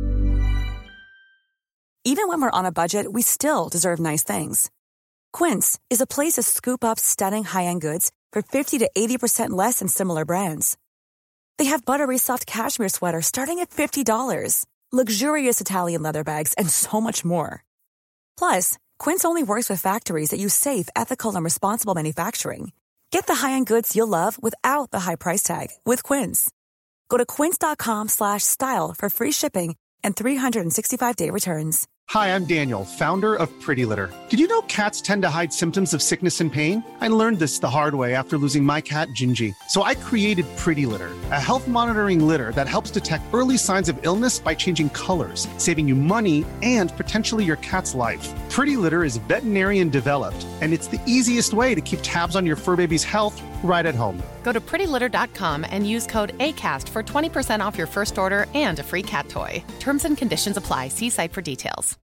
Even when we're on a budget, we still deserve nice things. Quince is a place to scoop up stunning high-end goods for fifty to eighty percent less than similar brands. They have buttery soft cashmere sweaters starting at fifty dollars, luxurious Italian leather bags, and so much more. Plus, Quince only works with factories that use safe, ethical, and responsible manufacturing. Get the high-end goods you'll love without the high price tag with Quince. Go to quince.com slash style for free shipping and three sixty-five day returns. Hi, I'm Daniel, founder of Pretty Litter. Did you know cats tend to hide symptoms of sickness and pain? I learned this the hard way after losing my cat, Gingy. So I created Pretty Litter, a health monitoring litter that helps detect early signs of illness by changing colors, saving you money and potentially your cat's life. Pretty Litter is veterinarian developed, and it's the easiest way to keep tabs on your fur baby's health right at home. Go to pretty litter dot com and use code ACAST for twenty percent off your first order and a free cat toy. Terms and conditions apply. See site for details.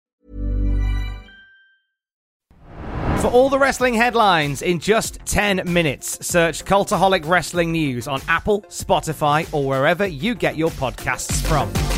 For all the wrestling headlines in just ten minutes, search Cultaholic Wrestling News on Apple, Spotify, or wherever you get your podcasts from.